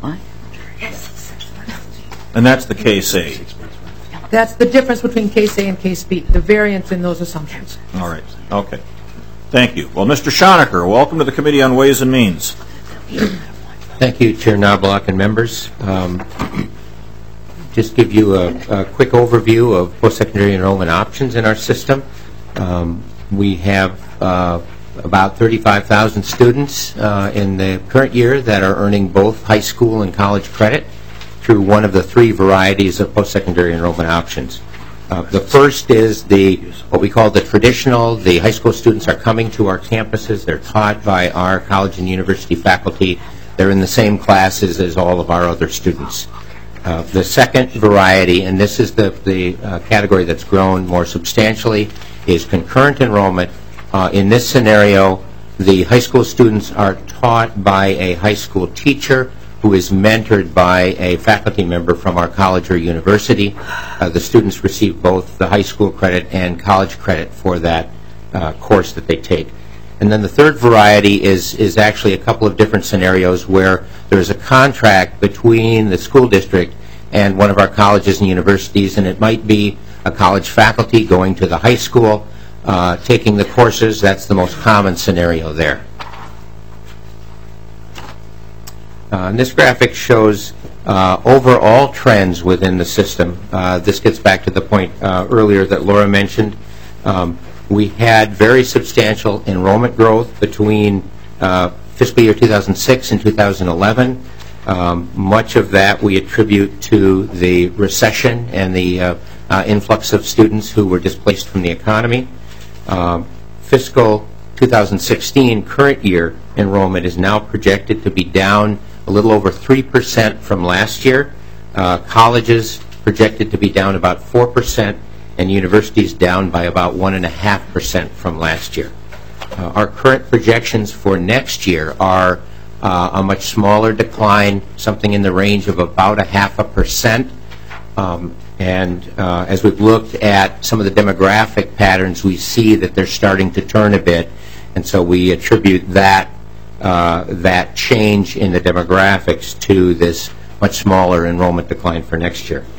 And that's the Case A. That's the difference between Case A and Case B, the variance in those assumptions. All right. Okay. Thank you. Well, Mister Schoenecker, welcome to the Committee on Ways and Means. Thank you, Chair Knobloch and members. Um, just give you a, a quick overview of post-secondary enrollment options in our system. Um, we have uh, about thirty-five thousand students uh, in the current year that are earning both high school and college credit through one of the three varieties of post-secondary enrollment options. Uh, the first is the what we call the traditional. The high school students are coming to our campuses. They're taught by our college and university faculty. They're in the same classes as all of our other students. Uh, the second variety, and this is the, the uh, category that's grown more substantially, is concurrent enrollment. Uh, in this scenario, the high school students are taught by a high school teacher who is mentored by a faculty member from our college or university. Uh, the students receive both the high school credit and college credit for that uh, course that they take. And then the third variety is, is actually a couple of different scenarios where there's a contract between the school district and one of our colleges and universities, and it might be a college faculty going to the high school, uh, taking the courses. That's the most common scenario there. Uh, and this graphic shows uh, overall trends within the system. Uh, this gets back to the point uh, earlier that Laura mentioned. Um, we had very substantial enrollment growth between uh, fiscal year two thousand six and two thousand eleven. Um, much of that we attribute to the recession and the uh, uh, influx of students who were displaced from the economy. Um, fiscal two thousand sixteen, current year enrollment is now projected to be down a little over three percent from last year. Uh, colleges projected to be down about four percent, and universities down by about one point five percent from last year. Uh, our current projections for next year are uh, a much smaller decline, something in the range of about a half a percent. Um, and uh, as we've looked at some of the demographic patterns, we see that they're starting to turn a bit, and so we attribute that uh, that change in the demographics to this much smaller enrollment decline for next year.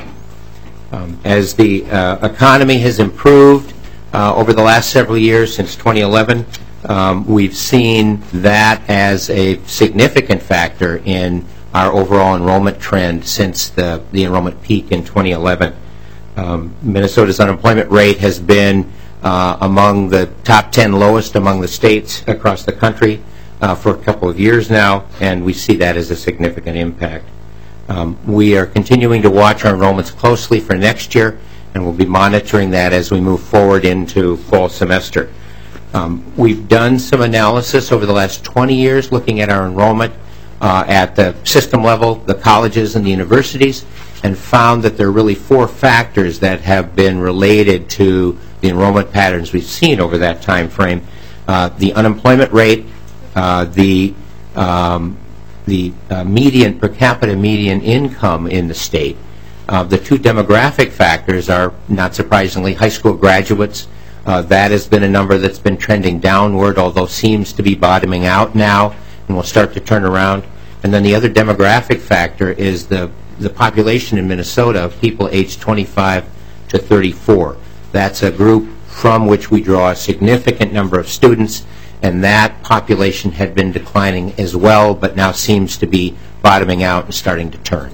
Um, as the uh, economy has improved uh, over the last several years, since twenty eleven, um, we've seen that as a significant factor in our overall enrollment trend since the, the enrollment peak in twenty eleven. Um, Minnesota's unemployment rate has been uh, among the top ten lowest among the states across the country uh, for a couple of years now, and we see that as a significant impact. Um, we are continuing to watch our enrollments closely for next year, and we'll be monitoring that as we move forward into fall semester. Um, we've done some analysis over the last twenty years looking at our enrollment uh, at the system level, the colleges and the universities, and found that there are really four factors that have been related to the enrollment patterns we've seen over that time frame. Uh, the unemployment rate, uh, the um, the uh, median, per capita median income in the state. Uh, the two demographic factors are, not surprisingly, high school graduates. Uh, that has been a number that's been trending downward, although seems to be bottoming out now and will start to turn around. And then the other demographic factor is the, the population in Minnesota of people aged twenty-five to thirty-four. That's a group from which we draw a significant number of students, and that population had been declining as well, but now seems to be bottoming out and starting to turn.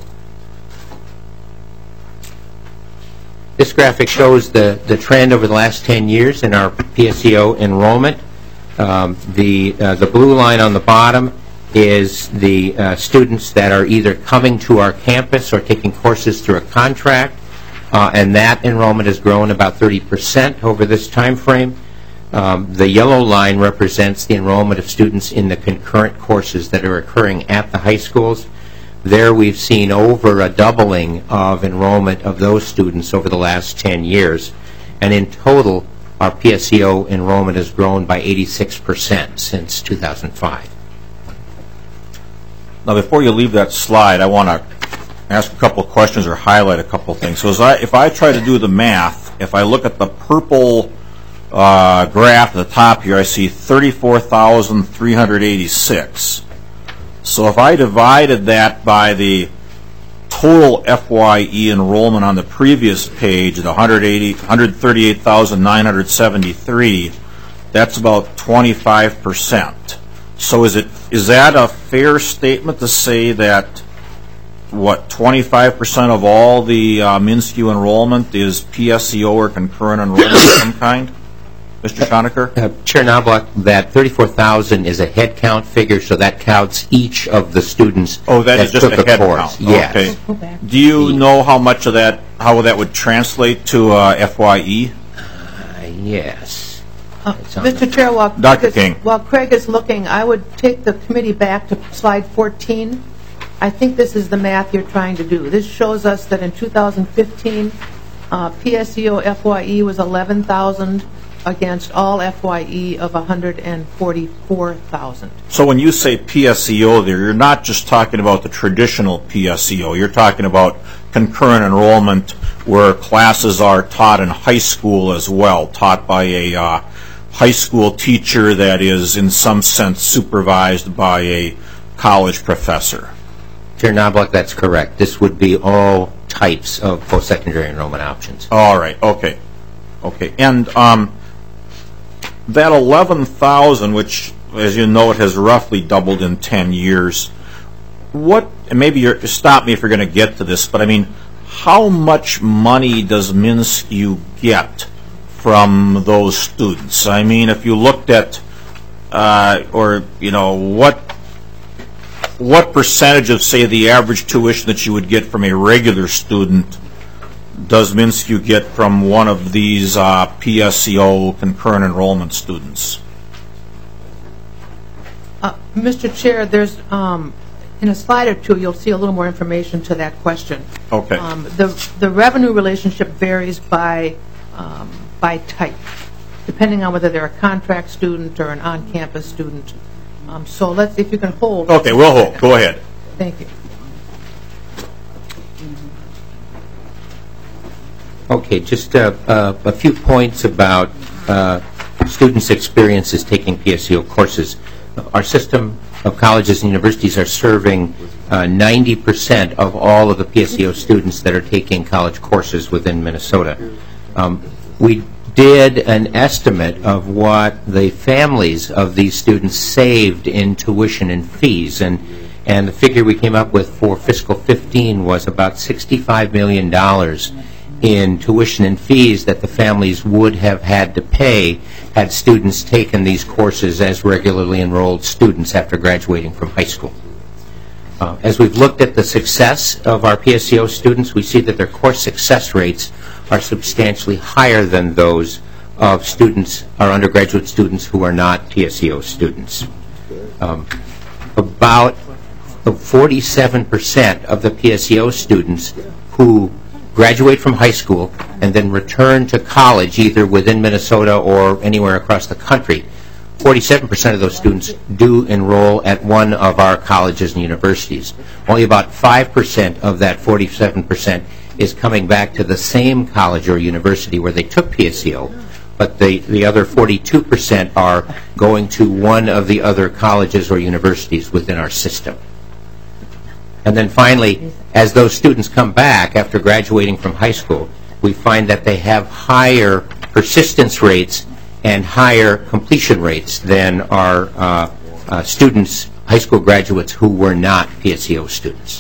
This graphic shows the, the trend over the last ten years in our P S E O enrollment. Um, the, uh, the blue line on the bottom is the uh, students that are either coming to our campus or taking courses through a contract. uh, and that enrollment has grown about thirty percent over this time frame. Um, the yellow line represents the enrollment of students in the concurrent courses that are occurring at the high schools. There we've seen over a doubling of enrollment of those students over the last ten years. And in total, our P S E O enrollment has grown by eighty-six percent since two thousand five. Now, before you leave that slide, I want to ask a couple of questions or highlight a couple of things. So as I, if I try to do the math, if I look at the purple uh, graph at the top here, I see thirty-four thousand three hundred eighty-six. So if I divided that by the total F Y E enrollment on the previous page, the one hundred thirty-eight thousand nine hundred seventy-three, that's about twenty-five percent. So is it is that a fair statement to say that, what, twenty-five percent of all the uh, MnSCU enrollment is P S E O or concurrent enrollment of some kind? Mister Schoenecker? Uh, Chair Knobloch, that thirty-four thousand is a head count figure, so that counts each of the students Oh, that is just took a head course. count. Yes. Okay. Do you know how much of that, how that would translate to uh, F Y E? Uh, yes. Uh, It's on Mister the- Chair, while Doctor Craig is- King. while Craig is looking, I would take the committee back to slide fourteen. I think this is the math you're trying to do. This shows us that in two thousand fifteen, uh, P S E O F Y E was eleven thousand against all F Y E of one hundred forty-four thousand. So when you say P S E O there, you're not just talking about the traditional P S E O. You're talking about concurrent enrollment where classes are taught in high school as well, taught by a uh, high school teacher that is in some sense supervised by a college professor. Chair Knobloch, that's correct. This would be all types of post-secondary enrollment options. All right, okay. Okay, and um, that eleven thousand, which, as you know, it has roughly doubled in ten years, what, and maybe you're, stop me if you're going to get to this, but I mean, how much money does MnSCU get from those students? I mean, if you looked at, uh, or, you know, what what percentage of, say, the average tuition that you would get from a regular student does MnSCU get from one of these uh, P S E O concurrent enrollment students? Uh, Mister Chair, there's, um, in a slide or two, you'll see a little more information to that question. Okay. Um, the, the revenue relationship varies by, um, by type, depending on whether they're a contract student or an on-campus student. Um, so let's, if you can hold. Okay, we'll hold. Go ahead. Thank you. Okay, just uh, uh, a few points about uh, students' experiences taking P S E O courses. Our system of colleges and universities are serving uh, ninety percent of all of the P S E O students that are taking college courses within Minnesota. Um, we did an estimate of what the families of these students saved in tuition and fees, and and the figure we came up with for fiscal fifteen was about sixty-five million dollars in tuition and fees that the families would have had to pay had students taken these courses as regularly enrolled students after graduating from high school. Uh, as we've looked at the success of our P S E O students, we see that their course success rates are substantially higher than those of students, our undergraduate students who are not P S E O students. Um, about forty-seven percent of the P S E O students who graduate from high school and then return to college either within Minnesota or anywhere across the country, forty-seven percent of those students do enroll at one of our colleges and universities. Only about five percent of that forty-seven percent is coming back to the same college or university where they took P S E O, but the, the other forty-two percent are going to one of the other colleges or universities within our system. And then finally, as those students come back after graduating from high school, we find that they have higher persistence rates and higher completion rates than our uh, uh, students, high school graduates who were not P S E O students.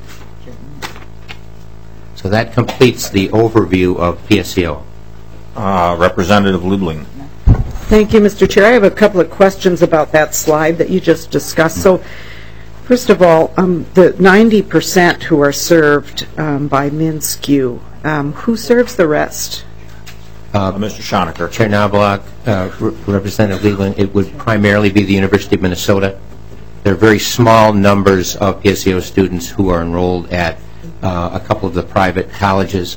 So that completes the overview of P S E O. Uh, Representative Liebling. Thank you, Mister Chair. I have a couple of questions about that slide that you just discussed. So First of all, um, the ninety percent who are served um, by MnSCU, um, who serves the rest? Uh, Mister Schoenecker. Chair Knobloch, uh, Re- Representative Leland, it would primarily be the University of Minnesota. There are very small numbers of P S E O students who are enrolled at uh, a couple of the private colleges.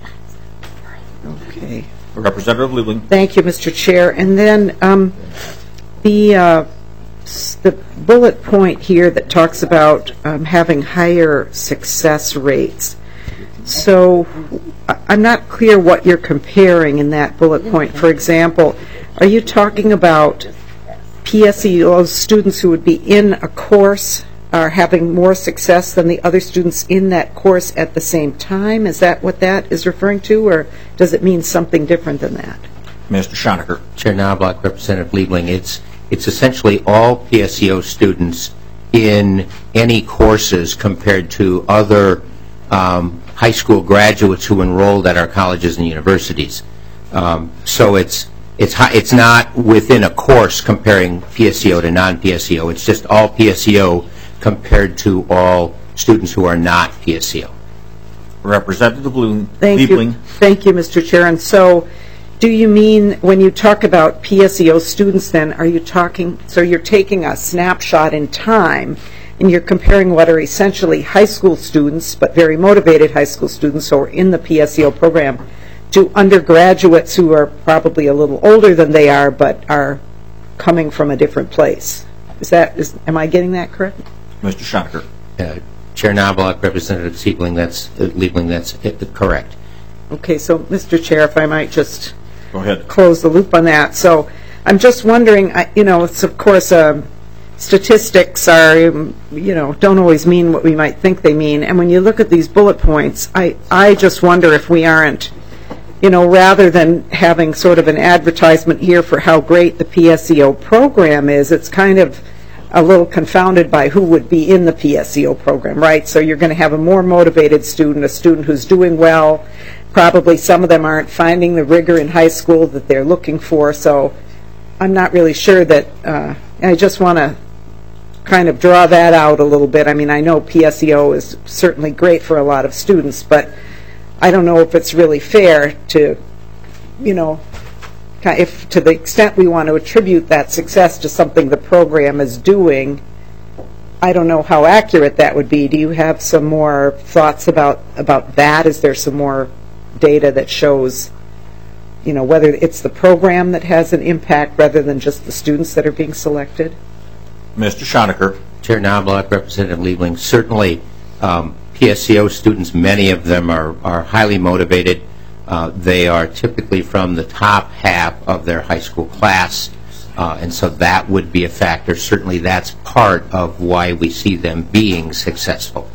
Okay. Representative Leland. Thank you, Mister Chair. And then um, the uh, s- the bullet point here that talks about um, having higher success rates. So I- I'm not clear what you're comparing in that bullet point. For example, are you talking about P S E O students who would be in a course are having more success than the other students in that course at the same time? Is that what that is referring to, or does it mean something different than that? Mister Schoenecker. Chair Knobloch, Representative Liebling, it's it's essentially all P S E O students in any courses compared to other um, high school graduates who enrolled at our colleges and universities. Um, so it's it's hi- it's not within a course comparing P S E O to non-P S E O. It's just all P S E O compared to all students who are not P S E O. Representative Bloom. Thank you. Thank you, Mister Chair. And so do you mean when you talk about P S E O students then, are you talking, so you're taking a snapshot in time and you're comparing what are essentially high school students, but very motivated high school students who are in the P S E O program, to undergraduates who are probably a little older than they are, but are coming from a different place? Is that, is, am I getting that correct? Mister Schoenecker. Uh, Chair Knobloch, Representative Siebling, that's uh, Liebling, that's uh, correct. Okay, so Mister Chair, if I might just Go ahead. close the loop on that. So I'm just wondering, I- you know, it's of course, um, statistics are, um, you know, don't always mean what we might think they mean. And when you look at these bullet points, I, I just wonder if we aren't, you know, rather than having sort of an advertisement here for how great the P S E O program is, it's kind of a little confounded by who would be in the P S E O program, right? So you're going to have a more motivated student, a student who's doing well. Probably some of them aren't finding the rigor in high school that they're looking for. So I'm not really sure that, uh, I just want to kind of draw that out a little bit. I mean, I know P S E O is certainly great for a lot of students, but I don't know if it's really fair to, you know, if to the extent we want to attribute that success to something the program is doing, I don't know how accurate that would be. Do you have some more thoughts about, about that? Is there some more data that shows, you know, whether it's the program that has an impact rather than just the students that are being selected? Mister Schoenecker. Chair Knobloch, Representative Liebling, certainly um, P S E O students, many of them are, are highly motivated. Uh, they are typically from the top half of their high school class, uh, and so that would be a factor. Certainly that's part of why we see them being successful.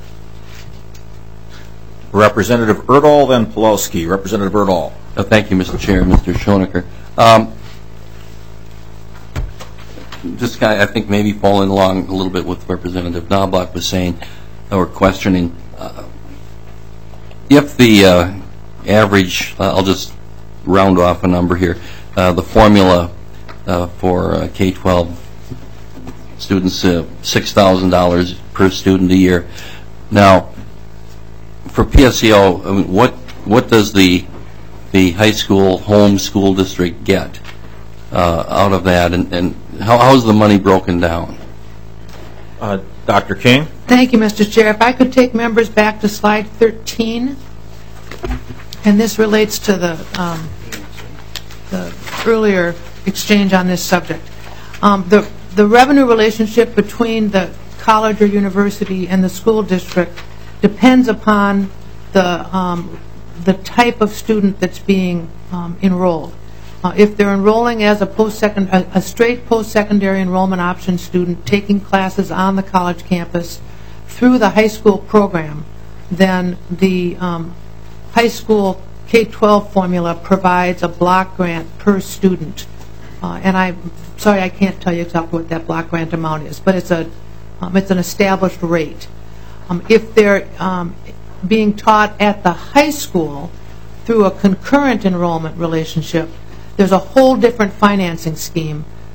Representative Erdahl, then Pulowski. Representative Erdahl. Uh, thank you, Mister Chair, Mister Schoenecker. Um, just kind of, I think, maybe following along a little bit with Representative Knobloch was saying, or questioning, uh, if the uh, average, uh, I'll just round off a number here, uh, the formula uh, for uh, K twelve students, uh, six thousand dollars per student a year. Now, for P S E O, I mean, what what does the the high school home school district get uh, out of that, and, and how, how is the money broken down? Uh, Doctor King. Thank you, Mister Chair. If I could take members back to slide thirteen, and this relates to the, um, the earlier exchange on this subject. Um, the, the revenue relationship between the college or university and the school district depends upon the, um, the type of student that's being um, enrolled. Uh, if they're enrolling as a post-second, a, a straight post-secondary enrollment option student taking classes on the college campus through the high school program, then the um, high school K twelve formula provides a block grant per student. Uh, and I'm sorry, I can't tell you exactly what that block grant amount is, but it's a um, it's an established rate. Um, if they're um, being taught at the high school through a concurrent enrollment relationship, there's a whole different financing scheme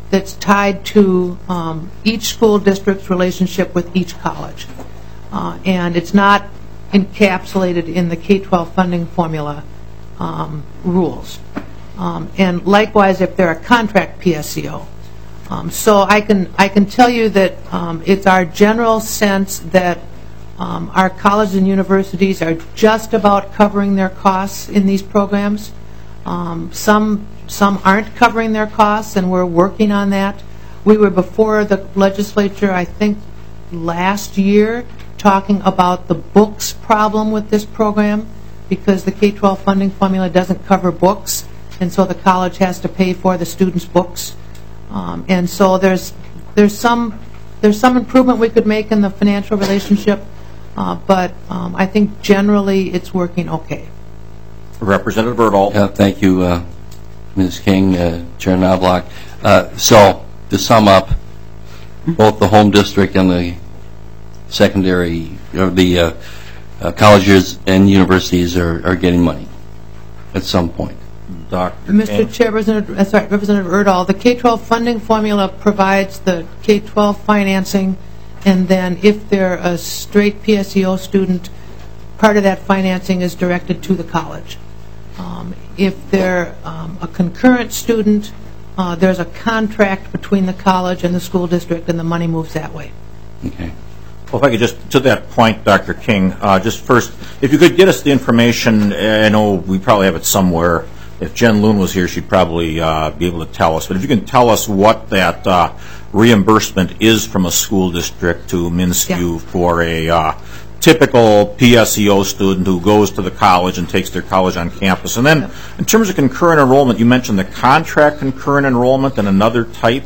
that's tied to um, each school district's relationship with each college. Uh, and it's not encapsulated in the K twelve funding formula um, rules. Um, and likewise, if they're a contract P S E O. Um, so I can I can tell you that um, it's our general sense that um, our colleges and universities are just about covering their costs in these programs. Um, some some aren't covering their costs, and we're working on that. We were before the legislature, I think, last year, talking about the books problem with this program, because the K twelve funding formula doesn't cover books, and so the college has to pay for the students' books. Um, and so there's there's some there's some improvement we could make in the financial relationship, uh, but um, I think generally it's working okay. Representative Erdahl. Yeah, thank you, uh, Miz King, uh, Chair Knobloch. Uh, so, to sum up, both the home district and the secondary, or the uh, uh, colleges and universities are, are getting money at some point. Doctor Mister King. Chair, Representative, uh, sorry, Representative Erdahl, the K twelve funding formula provides the K twelve financing, and then if they're a straight P S E O student, part of that financing is directed to the college. Um, if they're um, a concurrent student, uh, there's a contract between the college and the school district, and the money moves that way. Okay. Well, if I could just, to that point, Doctor King, uh, just first, if you could get us the information, I know we probably have it somewhere. If Jen Loon was here, she'd probably uh, be able to tell us. But if you can tell us what that uh, reimbursement is from a school district to Minskew Yeah. for a uh, typical P S E O student who goes to the college and takes their college on campus. And then in terms of concurrent enrollment, you mentioned the contract concurrent enrollment and another type,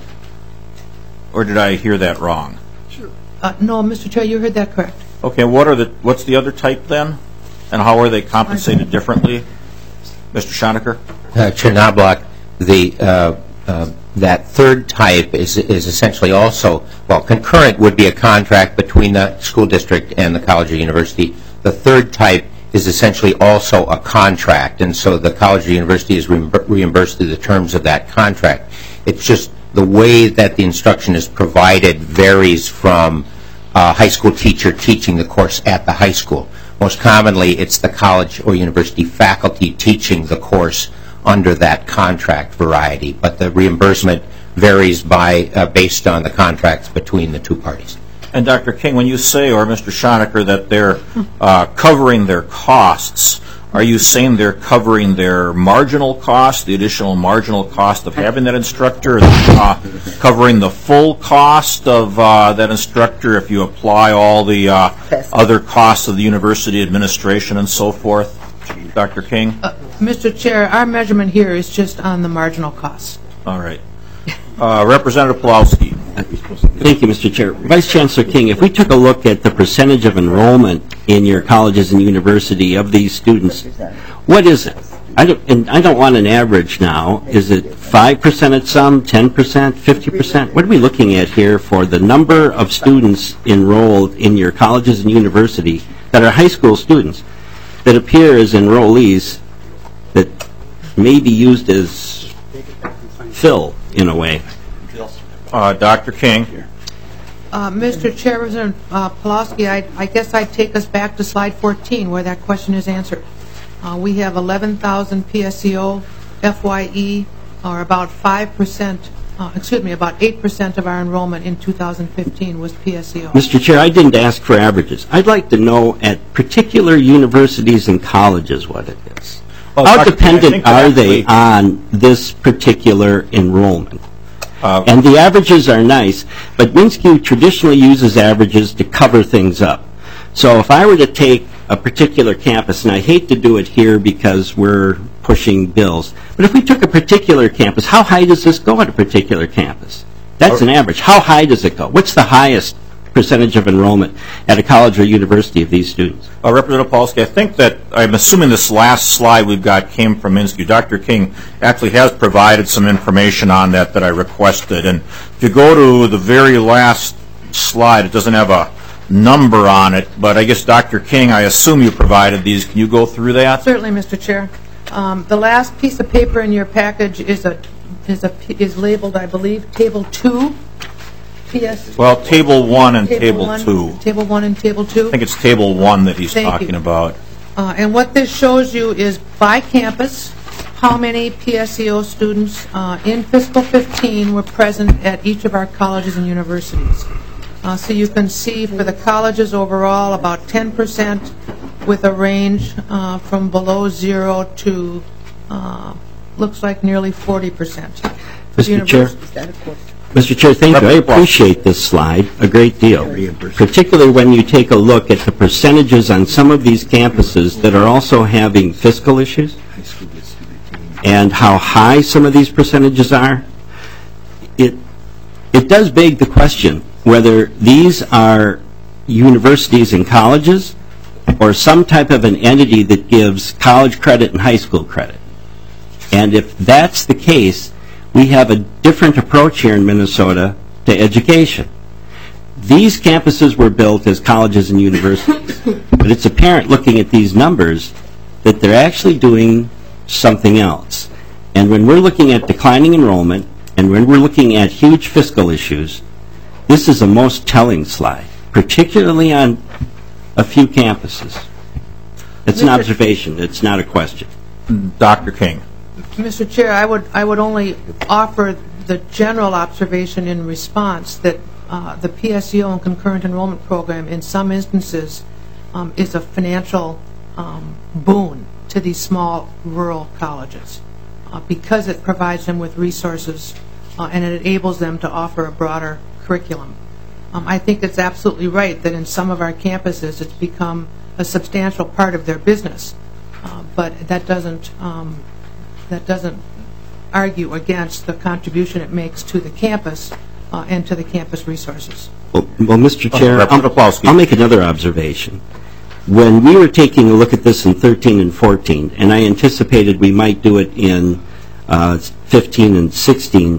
or did I hear that wrong? Uh, no, Mister Chair, you heard that correct. Okay, what are the what's the other type then? And how are they compensated differently? Mister Schoenecker? Uh, Chair Knobloch, the, uh, uh, that third type is, is essentially also, well, concurrent would be a contract between the school district and the college or university. The third type is essentially also a contract, and so the college or university is reimbursed through the terms of that contract. It's just the way that the instruction is provided varies from a high school teacher teaching the course at the high school. Most commonly, it's the college or university faculty teaching the course under that contract variety, but the reimbursement varies by uh, based on the contracts between the two parties. And Doctor King, when you say, or Mister Schoenecker, that they're uh, covering their costs, are you saying they're covering their marginal cost, the additional marginal cost of having that instructor, uh, covering the full cost of uh, that instructor if you apply all the uh, other costs of the university administration and so forth? Doctor King? Uh, Mister Chair, our measurement here is just on the marginal costs. All right. Uh, Representative Pawlowski. Thank you, Mister Chair. Vice Chancellor King, if we took a look at the percentage of enrollment in your colleges and university of these students, what is it? I don't, and I don't want an average now. Is it five percent at some, ten percent, fifty percent? What are we looking at here for the number of students enrolled in your colleges and university that are high school students that appear as enrollees that may be used as fill in a way? Uh, Doctor King. Uh, Mister Chair, Representative uh, Pawlowski, I, I guess I'd take us back to slide fourteen where that question is answered. Uh, we have eleven thousand P S E O, F Y E, or about five percent, uh, excuse me, about eight percent of our enrollment in two thousand fifteen was P S E O. Mister Chair, I didn't ask for averages. I'd like to know at particular universities and colleges what it is. Well, How Doctor dependent King, I think are that they actually- on this particular enrollment? Uh, And the averages are nice, but Minskew traditionally uses averages to cover things up. So if I were to take a particular campus, and I hate to do it here because we're pushing bills, but if we took a particular campus, how high does this go at a particular campus? That's an average. How high does it go? What's the highest percentage of enrollment at a college or university of these students? Uh, Representative Pawlowski, I think that, I'm assuming this last slide we've got came from Minskew. Doctor King actually has provided some information on that that I requested. And if you go to the very last slide, it doesn't have a number on it, but I guess, Doctor King, I assume you provided these. Can you go through that? Certainly, Mister Chair. Um, the last piece of paper in your package is a is, a, is labeled, I believe, Table two. P S Well, Table one and Table one, two. Table one and Table two. I think it's Table one that he's Thank talking you. about. Uh, and what this shows you is by campus, how many P S E O students uh, in fiscal fifteen were present at each of our colleges and universities. Uh, so you can see for the colleges overall, about ten percent with a range uh, from below zero to, uh, looks like nearly forty percent. Mister Chair. Mister Chair, thank you. I appreciate this slide a great deal, particularly when you take a look at the percentages on some of these campuses that are also having fiscal issues and how high some of these percentages are. It, it does beg the question whether these are universities and colleges or some type of an entity that gives college credit and high school credit. And if that's the case, we have a different approach here in Minnesota to education. These campuses were built as colleges and universities, but it's apparent looking at these numbers that they're actually doing something else. And when we're looking at declining enrollment and when we're looking at huge fiscal issues, this is a most telling slide, particularly on a few campuses. It's an observation. It's not a question. Doctor King. Mister Chair, I would I would only offer the general observation in response that uh, the P S E O and concurrent enrollment program in some instances um, is a financial um, boon to these small rural colleges uh, because it provides them with resources uh, and it enables them to offer a broader curriculum. Um, I think it's absolutely right that in some of our campuses it's become a substantial part of their business, uh, but that doesn't um, that doesn't argue against the contribution it makes to the campus uh, and to the campus resources. Well, well Mister Chair, uh, I'll, I'll make another observation. When we were taking a look at this in thirteen and fourteen, and I anticipated we might do it in uh, fifteen and sixteen,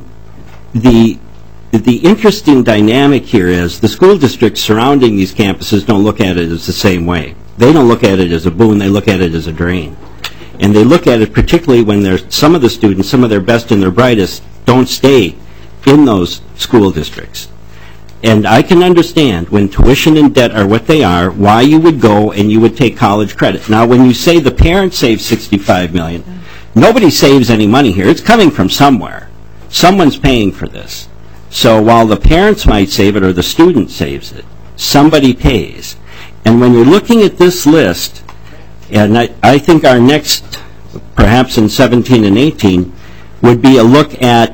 the the interesting dynamic here is the school districts surrounding these campuses don't look at it as the same way. They don't look at it as a boon, they look at it as a drain. And they look at it particularly when there's some of the students, some of their best and their brightest, don't stay in those school districts. And I can understand when tuition and debt are what they are, why you would go and you would take college credit. Now, when you say the parents save sixty-five million dollars, nobody saves any money here. It's coming from somewhere. Someone's paying for this. So while the parents might save it or the student saves it, somebody pays. And when you're looking at this list, and I, I think our next, perhaps in seventeen and eighteen, would be a look at,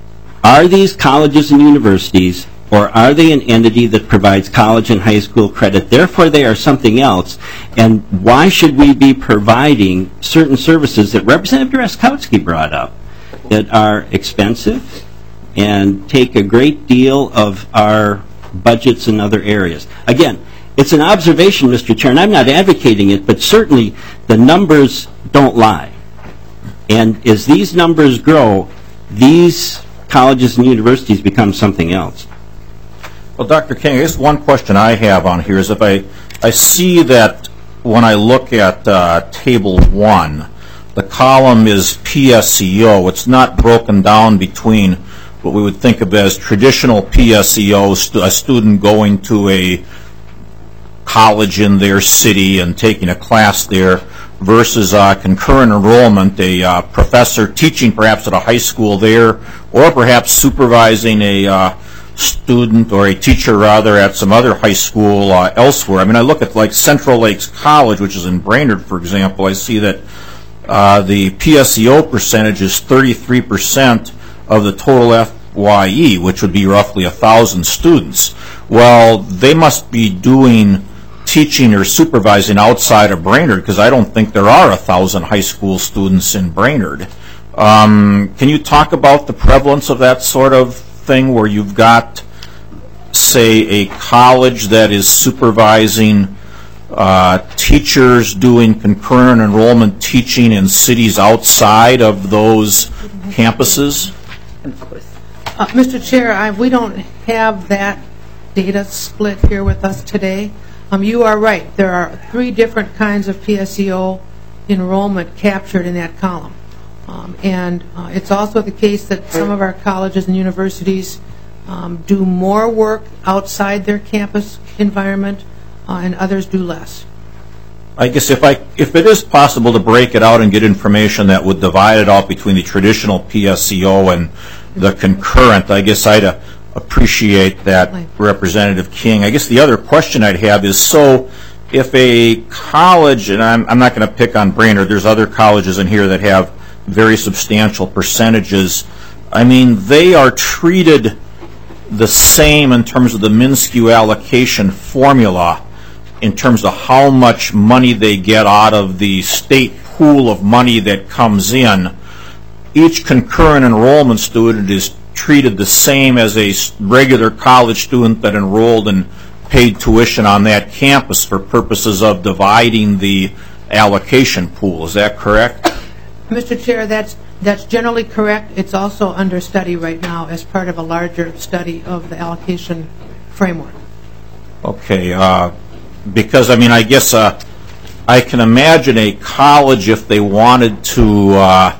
are these colleges and universities, or are they an entity that provides college and high school credit? Therefore, they are something else. And why should we be providing certain services that Representative Drazkowski brought up that are expensive and take a great deal of our budgets in other areas? Again, it's an observation, Mister Chair, and I'm not advocating it, but certainly the numbers don't lie. And as these numbers grow, these colleges and universities become something else. Well, Doctor King, I guess one question I have on here is if I, I see that when I look at uh, Table one, the column is P S E O. It's not broken down between what we would think of as traditional P S E O, stu- a student going to a college in their city and taking a class there, versus uh, concurrent enrollment, a uh, professor teaching perhaps at a high school there, or perhaps supervising a uh, student or a teacher rather at some other high school uh, elsewhere. I mean, I look at like Central Lakes College, which is in Brainerd, for example. I see that uh, the P S E O percentage is thirty-three percent of the total F Y E, which would be roughly one thousand students. Well, they must be doing teaching or supervising outside of Brainerd, because I don't think there are one thousand high school students in Brainerd. Um, can you talk about the prevalence of that sort of thing where you've got, say, a college that is supervising uh, teachers doing concurrent enrollment teaching in cities outside of those campuses? Uh, Mister Chair, I, we don't have that data split here with us today. Um, you are right. There are three different kinds of P S E O enrollment captured in that column. Um, and uh, it's also the case that some of our colleges and universities um, do more work outside their campus environment, uh, and others do less. I guess if I if it is possible to break it out and get information that would divide it out between the traditional P S E O and the concurrent, I guess I'd uh, appreciate that, Representative King. I guess the other question I'd have is, so if a college, and I'm, I'm not going to pick on Brainerd, there's other colleges in here that have very substantial percentages. I mean, they are treated the same in terms of the MnSCU allocation formula, in terms of how much money they get out of the state pool of money that comes in. Each concurrent enrollment student is treated the same as a regular college student that enrolled and paid tuition on that campus for purposes of dividing the allocation pool. Is that correct? Mister Chair, that's that's generally correct. It's also under study right now as part of a larger study of the allocation framework. Okay. Uh, Because, I mean, I guess uh, I can imagine a college, if they wanted to, uh,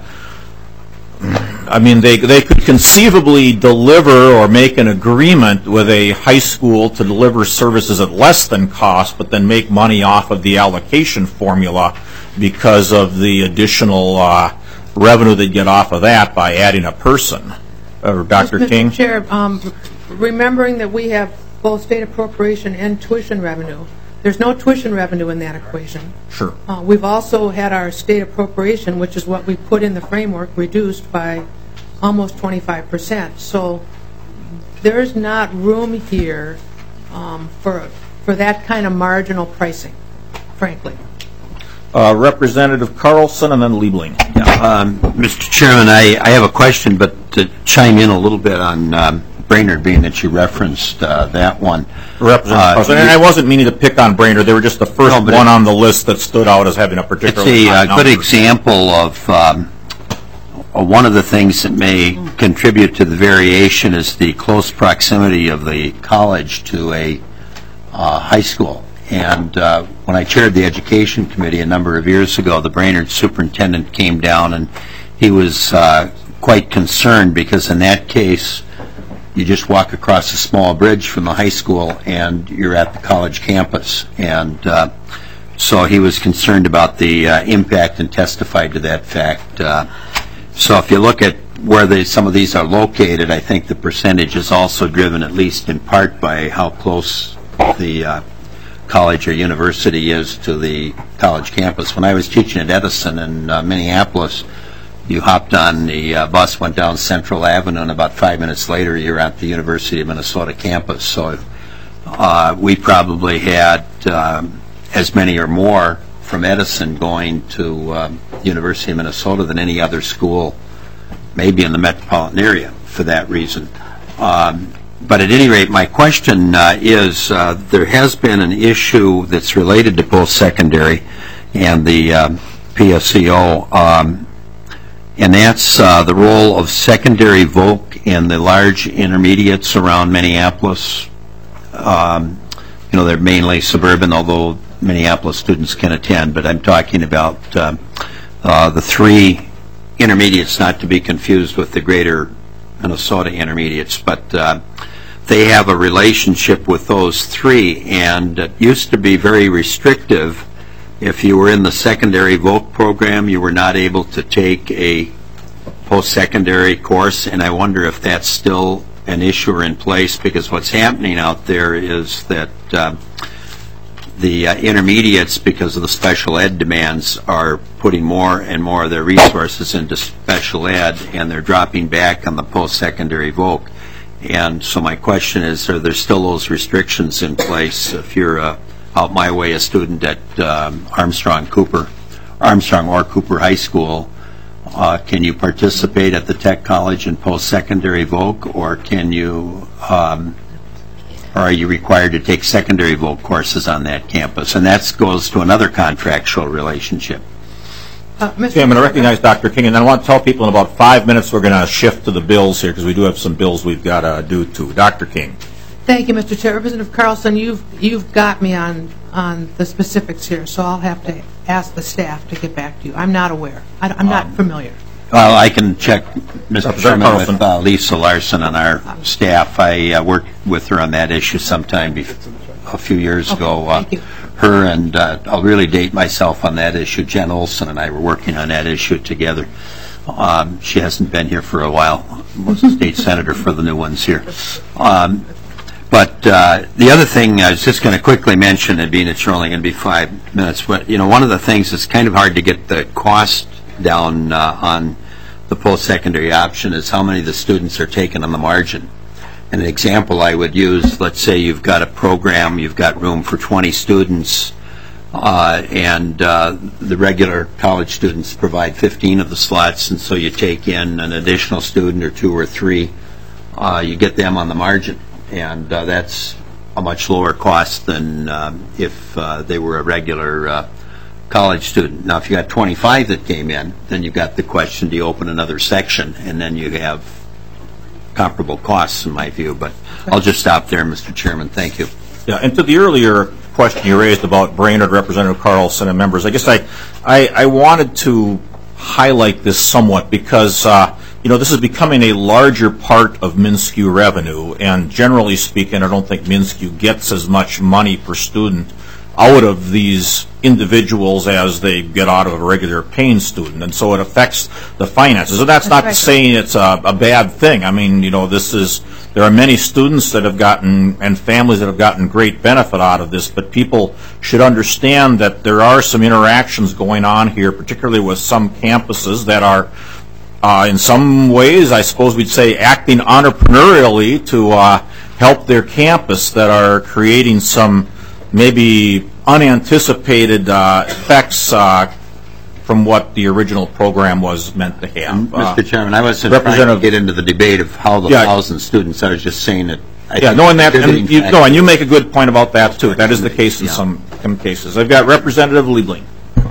I mean, they they could conceivably deliver or make an agreement with a high school to deliver services at less than cost, but then make money off of the allocation formula because of the additional uh, revenue they get off of that by adding a person. Uh, Doctor Mister King? Chair, um, remembering that we have both state appropriation and tuition revenue, there's no tuition revenue in that equation. Sure. Uh, we've also had our state appropriation, which is what we put in the framework, reduced by almost twenty-five percent. So there's not room here um, for for that kind of marginal pricing, frankly. Uh, Representative Carlson and then Liebling. Yeah, um, Mister Chairman, I, I have a question, but to chime in a little bit on um, Brainerd, being that you referenced uh, that one. Representative Carlson. And I wasn't meaning to pick on Brainerd. They were just the first No, but one it- on the list that stood out as having a It's particularly a high uh, number. good example of um, uh, one of the things that may contribute to the variation is the close proximity of the college to a uh, high school. And uh, when I chaired the Education Committee a number of years ago, the Brainerd superintendent came down and he was uh, quite concerned because in that case, you just walk across a small bridge from the high school and you're at the college campus. And uh, so he was concerned about the uh, impact and testified to that fact. Uh, so if you look at where they, some of these are located, I think the percentage is also driven at least in part by how close the uh, college or university is to the college campus. When I was teaching at Edison in uh, Minneapolis, you hopped on the uh, bus, went down Central Avenue, and about five minutes later you're at the University of Minnesota campus. So uh, we probably had um, as many or more from Edison going to um, University of Minnesota than any other school, maybe in the metropolitan area for that reason. Um, But at any rate, my question uh, is, uh, there has been an issue that's related to post-secondary and the uh, P S E O, um, and that's uh, the role of secondary voc in the large intermediates around Minneapolis. Um, you know, they're mainly suburban, although Minneapolis students can attend, but I'm talking about uh, uh, the three intermediates, not to be confused with the greater Minnesota intermediates, but uh, they have a relationship with those three, and it used to be very restrictive. If you were in the secondary voc program, you were not able to take a post-secondary course, and I wonder if that's still an issue or in place, because what's happening out there is that uh, the uh, intermediates, because of the special ed demands, are putting more and more of their resources into special ed, and they're dropping back on the post-secondary voc. And so my question is, are there still those restrictions in place if you're uh, out my way a student at um, Armstrong Cooper, Armstrong or Cooper High School? Uh, can you participate at the Tech College in post-secondary voc, or can you, um, or are you required to take secondary voc courses on that campus? And that goes to another contractual relationship. Uh, Okay, I'm going to recognize Doctor King, and then I want to tell people in about five minutes we're going to shift to the bills here because we do have some bills we've got to do too. Doctor King. Thank you, Mister Chair. Representative Carlson, you've you've got me on on the specifics here, so I'll have to ask the staff to get back to you. I'm not aware. I, I'm not Um, familiar. Well, I can check, Mister Representative Chairman, Carlson. with uh, Lisa Larson on our staff. I uh, worked with her on that issue sometime bef- a few years ago. Uh, thank you. Her and, uh, I'll really date myself on that issue, Jen Olson and I were working on that issue together. Um, she hasn't been here for a while. Was a state senator for the new ones here. Um, But uh, the other thing I was just going to quickly mention, and being it's only going to be five minutes, but you know, one of the things that's kind of hard to get the cost down uh, on the post-secondary option is how many of the students are taken on the margin. And an example I would use, let's say you've got a program, you've got room for twenty students, uh, and uh, the regular college students provide fifteen of the slots, and so you take in an additional student or two or three, uh, you get them on the margin. And uh, that's a much lower cost than um, if uh, they were a regular uh, college student. Now, if you got twenty-five that came in, then you've got the question, do you open another section? And then you have comparable costs, in my view. But I'll just stop there, Mister Chairman. Thank you. Yeah, and to the earlier question you raised about Brainerd, Representative Carlson, and members, I guess I, I, I wanted to highlight this somewhat because uh, you know, this is becoming a larger part of MnSCU revenue, and generally speaking, I don't think MnSCU gets as much money per student out of these individuals as they get out of a regular paying student, and so it affects the finances. And that's, that's not right. saying it's a, a bad thing. I mean, you know, this is, there are many students that have gotten, and families that have gotten great benefit out of this, but people should understand that there are some interactions going on here, particularly with some campuses that are Uh, in some ways, I suppose we'd say, acting entrepreneurially to uh, help their campus, that are creating some maybe unanticipated uh, effects uh, from what the original program was meant to have. Mister Uh, Chairman, I wasn't trying to get into the debate of how the Yeah. thousand students. I was just saying that. I yeah, knowing that, they're and getting you, no, and you factored. make a good point about that too. That is the case in Yeah. some, some cases. I've got Representative Liebling.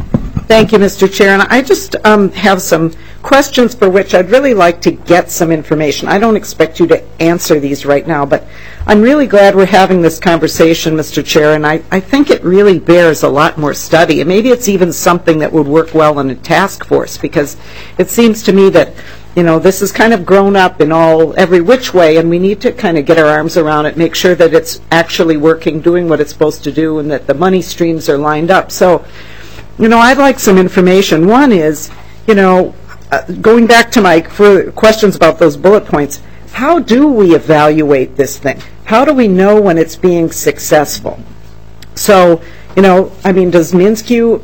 Thank you, Mister Chair. And I just um, have some questions for which I'd really like to get some information. I don't expect you to answer these right now, but I'm really glad we're having this conversation, Mister Chair, and I, I think it really bears a lot more study. And maybe it's even something that would work well in a task force, because it seems to me that, you know, this has kind of grown up in all, every which way, and we need to kind of get our arms around it, make sure that it's actually working, doing what it's supposed to do, and that the money streams are lined up. So, you know, I'd like some information. One is, you know, uh, going back to my further questions about those bullet points, how do we evaluate this thing? How do we know when it's being successful? So, you know, I mean, does MnSCU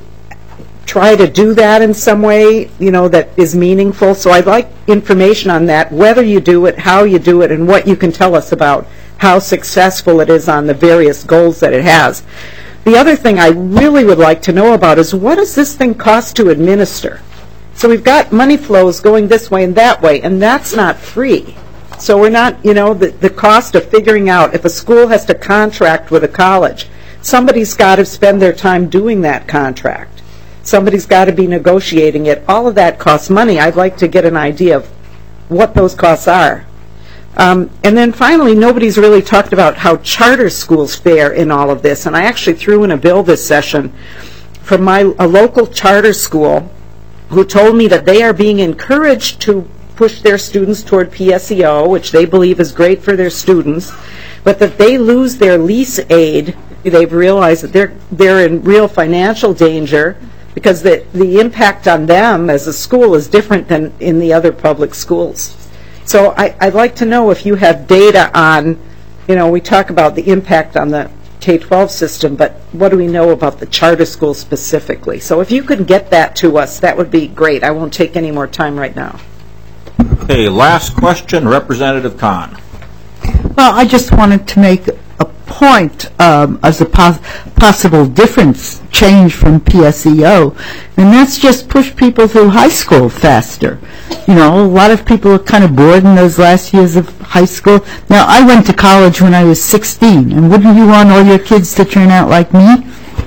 try to do that in some way, you know, that is meaningful? So I'd like information on that, whether you do it, how you do it, and what you can tell us about how successful it is on the various goals that it has. The other thing I really would like to know about is, what does this thing cost to administer? So we've got money flows going this way and that way, and that's not free. So we're not, you know, the, the cost of figuring out if a school has to contract with a college, somebody's got to spend their time doing that contract. Somebody's got to be negotiating it. All of that costs money. I'd like to get an idea of what those costs are. Um, and then finally, nobody's really talked about how charter schools fare in all of this. And I actually threw in a bill this session from my a local charter school who told me that they are being encouraged to push their students toward P S E O, which they believe is great for their students, but that they lose their lease aid. They've realized that they're they're in real financial danger because the, the impact on them as a school is different than in the other public schools. So I, I'd like to know if you have data on, you know, we talk about the impact on the K twelve system, but what do we know about the charter schools specifically? So if you could get that to us, that would be great. I won't take any more time right now. Okay, last question, Representative Kahn. Well, I just wanted to make a point um, as a pos possible difference, change from P S E O, and that's just push people through high school faster. You know, a lot of people are kind of bored in those last years of high school. Now, I went to college when I was sixteen, and wouldn't you want all your kids to turn out like me?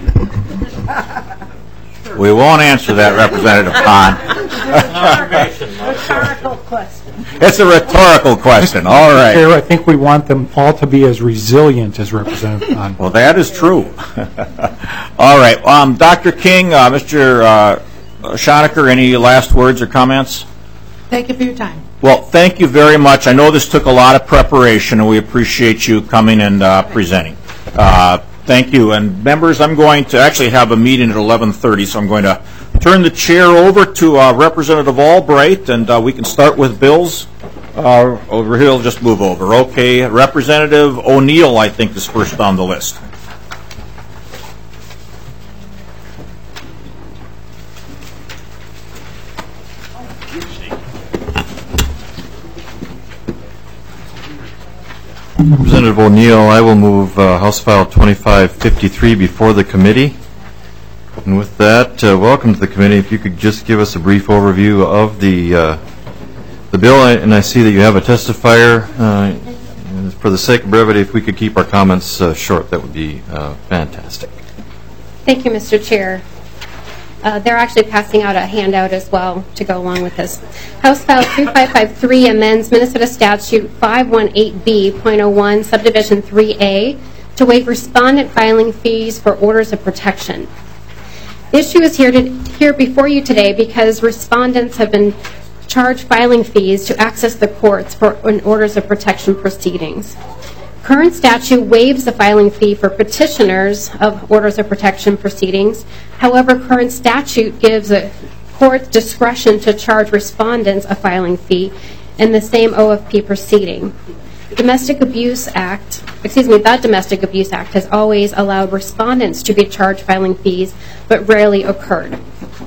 We won't answer that, Representative Kahn. Rhetorical question. It's a rhetorical question. All right. Chair, I think we want them all to be as resilient as Representative Kahn. Well, that is true. All right. Um, Doctor King, uh, Mister Uh, Schoenecker, any last words or comments? Thank you for your time. Well, thank you very much. I know this took a lot of preparation, and we appreciate you coming and uh, presenting. Uh, thank you. And members, I'm going to actually have a meeting at eleven thirty, so I'm going to turn the chair over to uh, Representative Albright, and uh, we can start with bills. Uh, over here, I'll just move over. Okay, Representative O'Neill, I think, is first on the list. Representative O'Neill, I will move uh, House File twenty-five fifty-three before the committee. And with that, uh, welcome to the committee. If you could just give us a brief overview of the uh, the bill, I, and I see that you have a testifier. Uh, for the sake of brevity, if we could keep our comments uh, short, that would be uh, fantastic. Thank you, Mister Chair. Uh, they're actually passing out a handout as well to go along with this. House File twenty-five fifty-three amends Minnesota Statute five eighteen B point oh one, Subdivision three A, to waive respondent filing fees for orders of protection. The issue is here, to, here before you today because respondents have been charged filing fees to access the courts for in orders of protection proceedings. Current statute waives the filing fee for petitioners of orders of protection proceedings. However, current statute gives a court discretion to charge respondents a filing fee in the same O F P proceeding. Domestic Abuse Act, excuse me, the Domestic Abuse Act has always allowed respondents to be charged filing fees, but rarely occurred.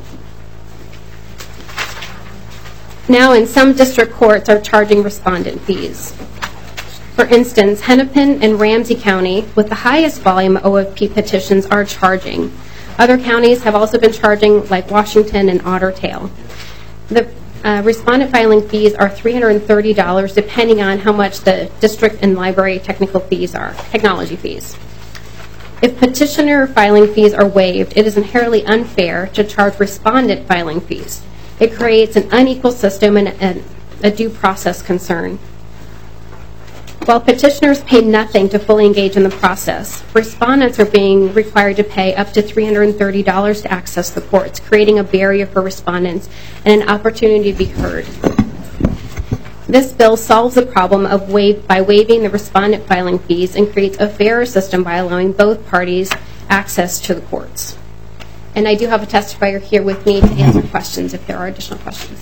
Now, in some district courts are charging respondent fees. For instance, Hennepin and Ramsey County, with the highest volume of O F P petitions, are charging. Other counties have also been charging, like Washington and Otter Tail. The uh, respondent filing fees are three hundred thirty dollars, depending on how much the district and library technical fees are, technology fees. If petitioner filing fees are waived, it is inherently unfair to charge respondent filing fees. It creates an unequal system and a, a due process concern. While petitioners pay nothing to fully engage in the process, respondents are being required to pay up to three hundred thirty dollars to access the courts, creating a barrier for respondents and an opportunity to be heard. This bill solves the problem of waive, by waiving the respondent filing fees and creates a fairer system by allowing both parties access to the courts. And I do have a testifier here with me to answer questions if there are additional questions.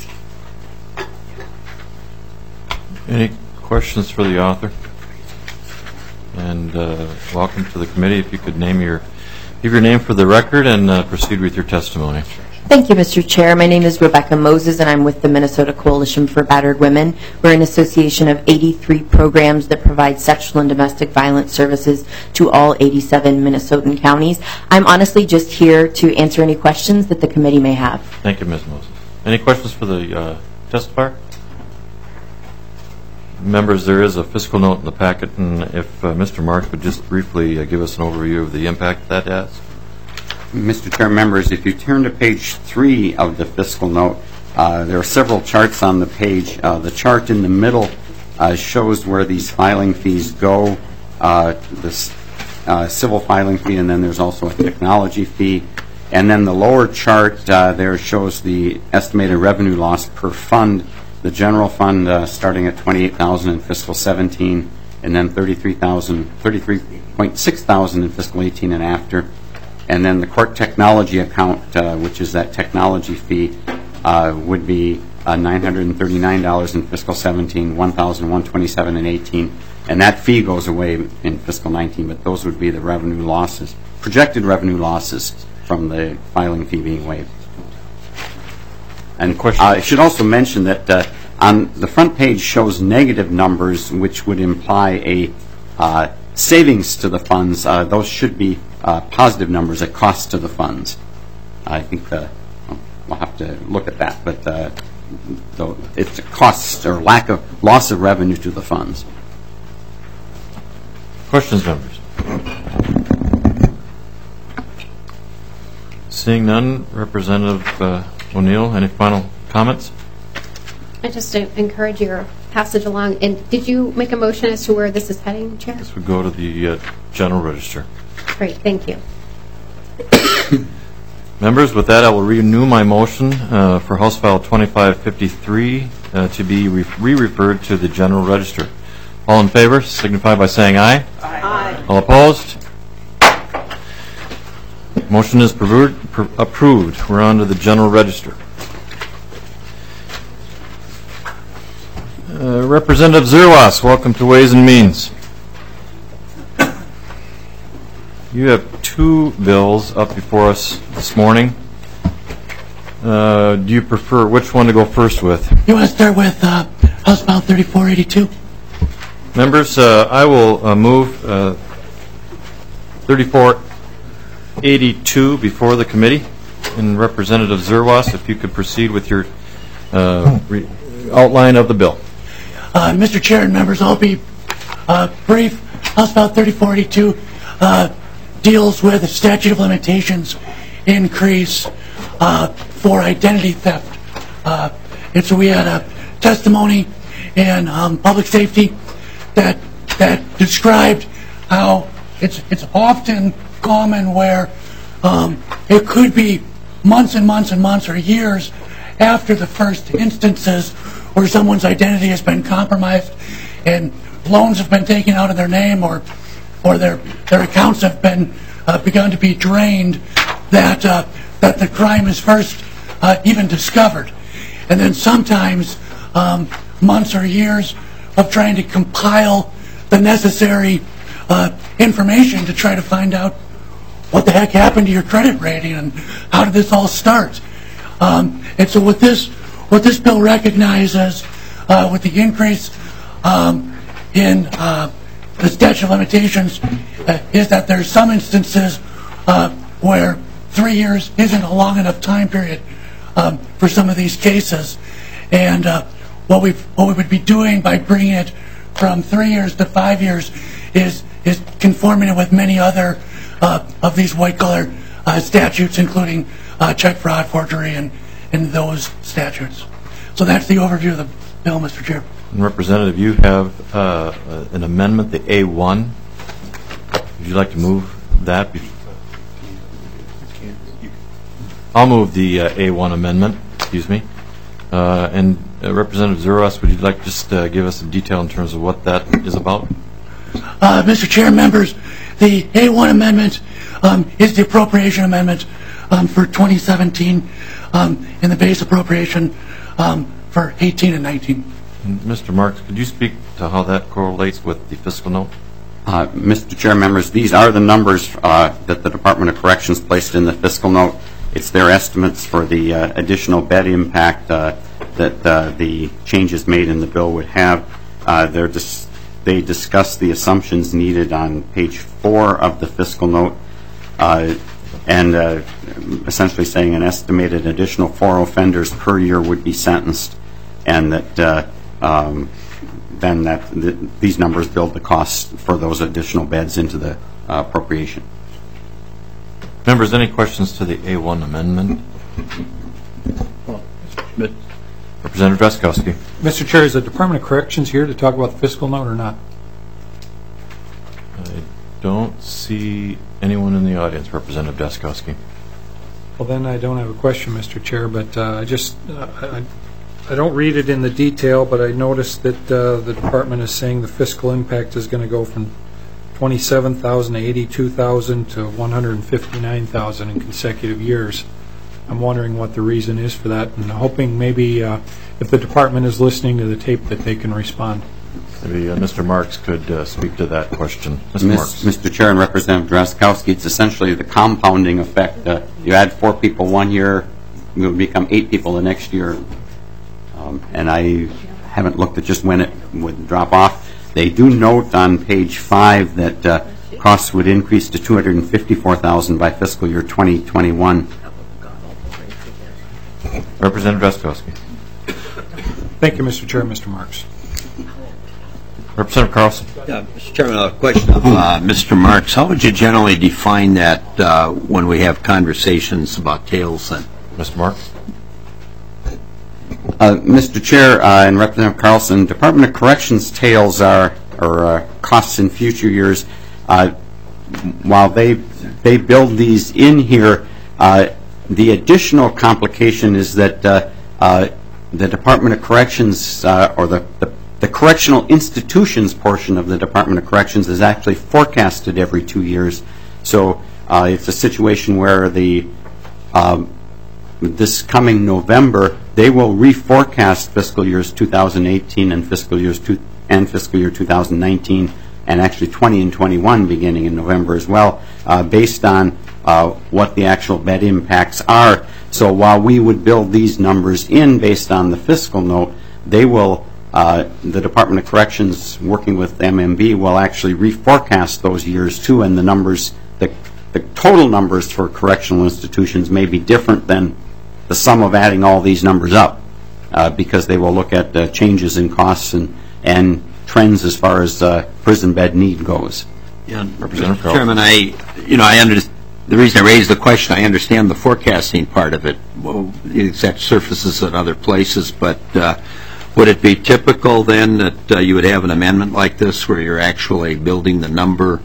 Any questions for the author? And uh, welcome to the committee. If you could name your, give your name for the record and uh, proceed with your testimony. Thank you, Mister Chair. My name is Rebecca Moses, and I'm with the Minnesota Coalition for Battered Women. We're an association of eighty-three programs that provide sexual and domestic violence services to all eighty-seven Minnesotan counties. I'm honestly just here to answer any questions that the committee may have. Thank you, Miz Moses. Any questions for the uh, testifier? Members, there is a fiscal note in the packet, and if uh, Mister Marks would just briefly uh, give us an overview of the impact that has. Mister Chair, members, if you turn to page three of the fiscal note, uh, there are several charts on the page. Uh, the chart in the middle uh, shows where these filing fees go, uh, this uh, civil filing fee, and then there's also a technology fee. And then the lower chart uh, there shows the estimated revenue loss per fund. The general fund uh, starting at twenty-eight thousand dollars in fiscal seventeen, and then thirty-three thousand, thirty-three point six thousand in fiscal eighteen and after. And then the court technology account, uh, which is that technology fee, uh, would be uh, nine hundred thirty-nine dollars in fiscal seventeen, one thousand one hundred twenty-seven dollars in eighteen, and that fee goes away in fiscal nineteen. But those would be the revenue losses, projected revenue losses from the filing fee being waived. And uh, I should also mention that uh, on the front page shows negative numbers, which would imply a uh, savings to the funds. Uh, those should be uh, positive numbers, a cost to the funds. I think the, well, we'll have to look at that, but uh, it's a cost or lack of loss of revenue to the funds. Questions, members? Seeing none, Representative uh, O'Neill, any final comments? I just uh, encourage your passage along. And did you make a motion as to where this is heading, Chair? This would go to the uh, General Register. Great, thank you. Members, with that, I will renew my motion uh, for House File twenty-five fifty-three uh, to be re- re-referred to the General Register. All in favor, signify by saying aye. Aye. All opposed? Motion is approved. approved. We're on to the General Register. Uh, Representative Zerwas, welcome to Ways and Means. You have two bills up before us this morning. Uh, do you prefer which one to go first with? You want to start with uh, House File thirty-four eighty-two? Members, uh, I will uh, move uh, thirty-four eighty-two before the committee. And Representative Zerwas, if you could proceed with your uh, re- outline of the bill. Uh, Mister Chair and members, I'll be uh, brief. House File thirty-four eighty-two uh, deals with the statute of limitations increase uh, for identity theft. Uh, and so we had a testimony in um, public safety that that described how it's it's often common where um, it could be months and months and months or years after the first instances where someone's identity has been compromised and loans have been taken out of their name or or their their accounts have been uh, begun to be drained, that uh, that the crime is first uh, even discovered, and then sometimes um, months or years of trying to compile the necessary uh, information to try to find out what the heck happened to your credit rating and how did this all start. Um, and so what this what this bill recognizes uh, with the increase um, in uh, the statute of limitations uh, is that there's some instances uh, where three years isn't a long enough time period um, for some of these cases. And uh, what we what we would be doing by bringing it from three years to five years is is conforming it with many other uh, of these white-collar uh, statutes, including uh, check fraud, forgery, and, and those statutes. So that's the overview of the bill, Mister Chair. And Representative, you have uh, an amendment, the A one. Would you like to move that? Be- I'll move the uh, A one amendment, excuse me. Uh, and uh, Representative Zerwas, would you like to just uh, give us some detail in terms of what that is about? Uh, Mister Chair, members, the A one amendment um, is the appropriation amendment um, for twenty seventeen um, in the base appropriation um, for eighteen and nineteen. And Mister Marks, could you speak to how that correlates with the fiscal note? Uh, Mister Chair, members, these are the numbers uh, that the Department of Corrections placed in the fiscal note. It's their estimates for the uh, additional bed impact uh, that uh, the changes made in the bill would have. Uh, they're dis- they discuss the assumptions needed on page four of the fiscal note, uh, and uh, essentially saying an estimated additional four offenders per year would be sentenced, and that uh, um, then that th- these numbers build the costs for those additional beds into the uh, appropriation. Members, any questions to the A one amendment? Representative Drazkowski. Mister Chair, is the Department of Corrections here to talk about the fiscal note or not? I don't see anyone in the audience, Representative Drazkowski. Well, then I don't have a question, Mister Chair, but uh, I just, uh, I, I don't read it in the detail, but I noticed that uh, the department is saying the fiscal impact is going to go from twenty-seven thousand to eighty-two thousand to one hundred fifty-nine thousand in consecutive years. I'm wondering what the reason is for that, and hoping maybe uh, if the department is listening to the tape that they can respond. Maybe uh, Mister Marks could uh, speak to that question. Mister Miz, Marks. Mister Chair and Representative Drazkowski, it's essentially the compounding effect. Uh, you add four people one year, it will become eight people the next year. Um, and I haven't looked at just when it would drop off. They do note on page five that uh, costs would increase to two hundred fifty-four thousand dollars by fiscal year twenty twenty-one. Representative Drazkowski. Thank you, Mister Chair. Mister Marks. Representative Carlson. Yeah, Mister Chairman, a question of uh, Mister Marks. How would you generally define that uh, when we have conversations about tails? And Mister Marks. Uh, Mister Chair uh, and Representative Carlson, Department of Corrections tails are or uh, costs in future years. Uh, while they they build these in here, uh, the additional complication is that uh, uh, the Department of Corrections, uh, or the, the, the correctional institutions portion of the Department of Corrections is actually forecasted every two years. So uh, it's a situation where the um, this coming November, they will reforecast fiscal years two thousand eighteen and fiscal years two, and fiscal year two thousand nineteen, and actually twenty and twenty-one beginning in November as well, uh, based on uh, what the actual bed impacts are. So while we would build these numbers in based on the fiscal note, they will, uh, the Department of Corrections working with M M B will actually reforecast those years too, and the numbers, the, the total numbers for correctional institutions may be different than the sum of adding all these numbers up, uh, because they will look at uh, changes in costs and, and trends as far as uh, prison bed need goes. Yeah, Representative Chairman, I, you know, I under, the reason I raised the question, I understand the forecasting part of it, well, the exact surfaces at other places, but uh, would it be typical then that uh, you would have an amendment like this where you're actually building the number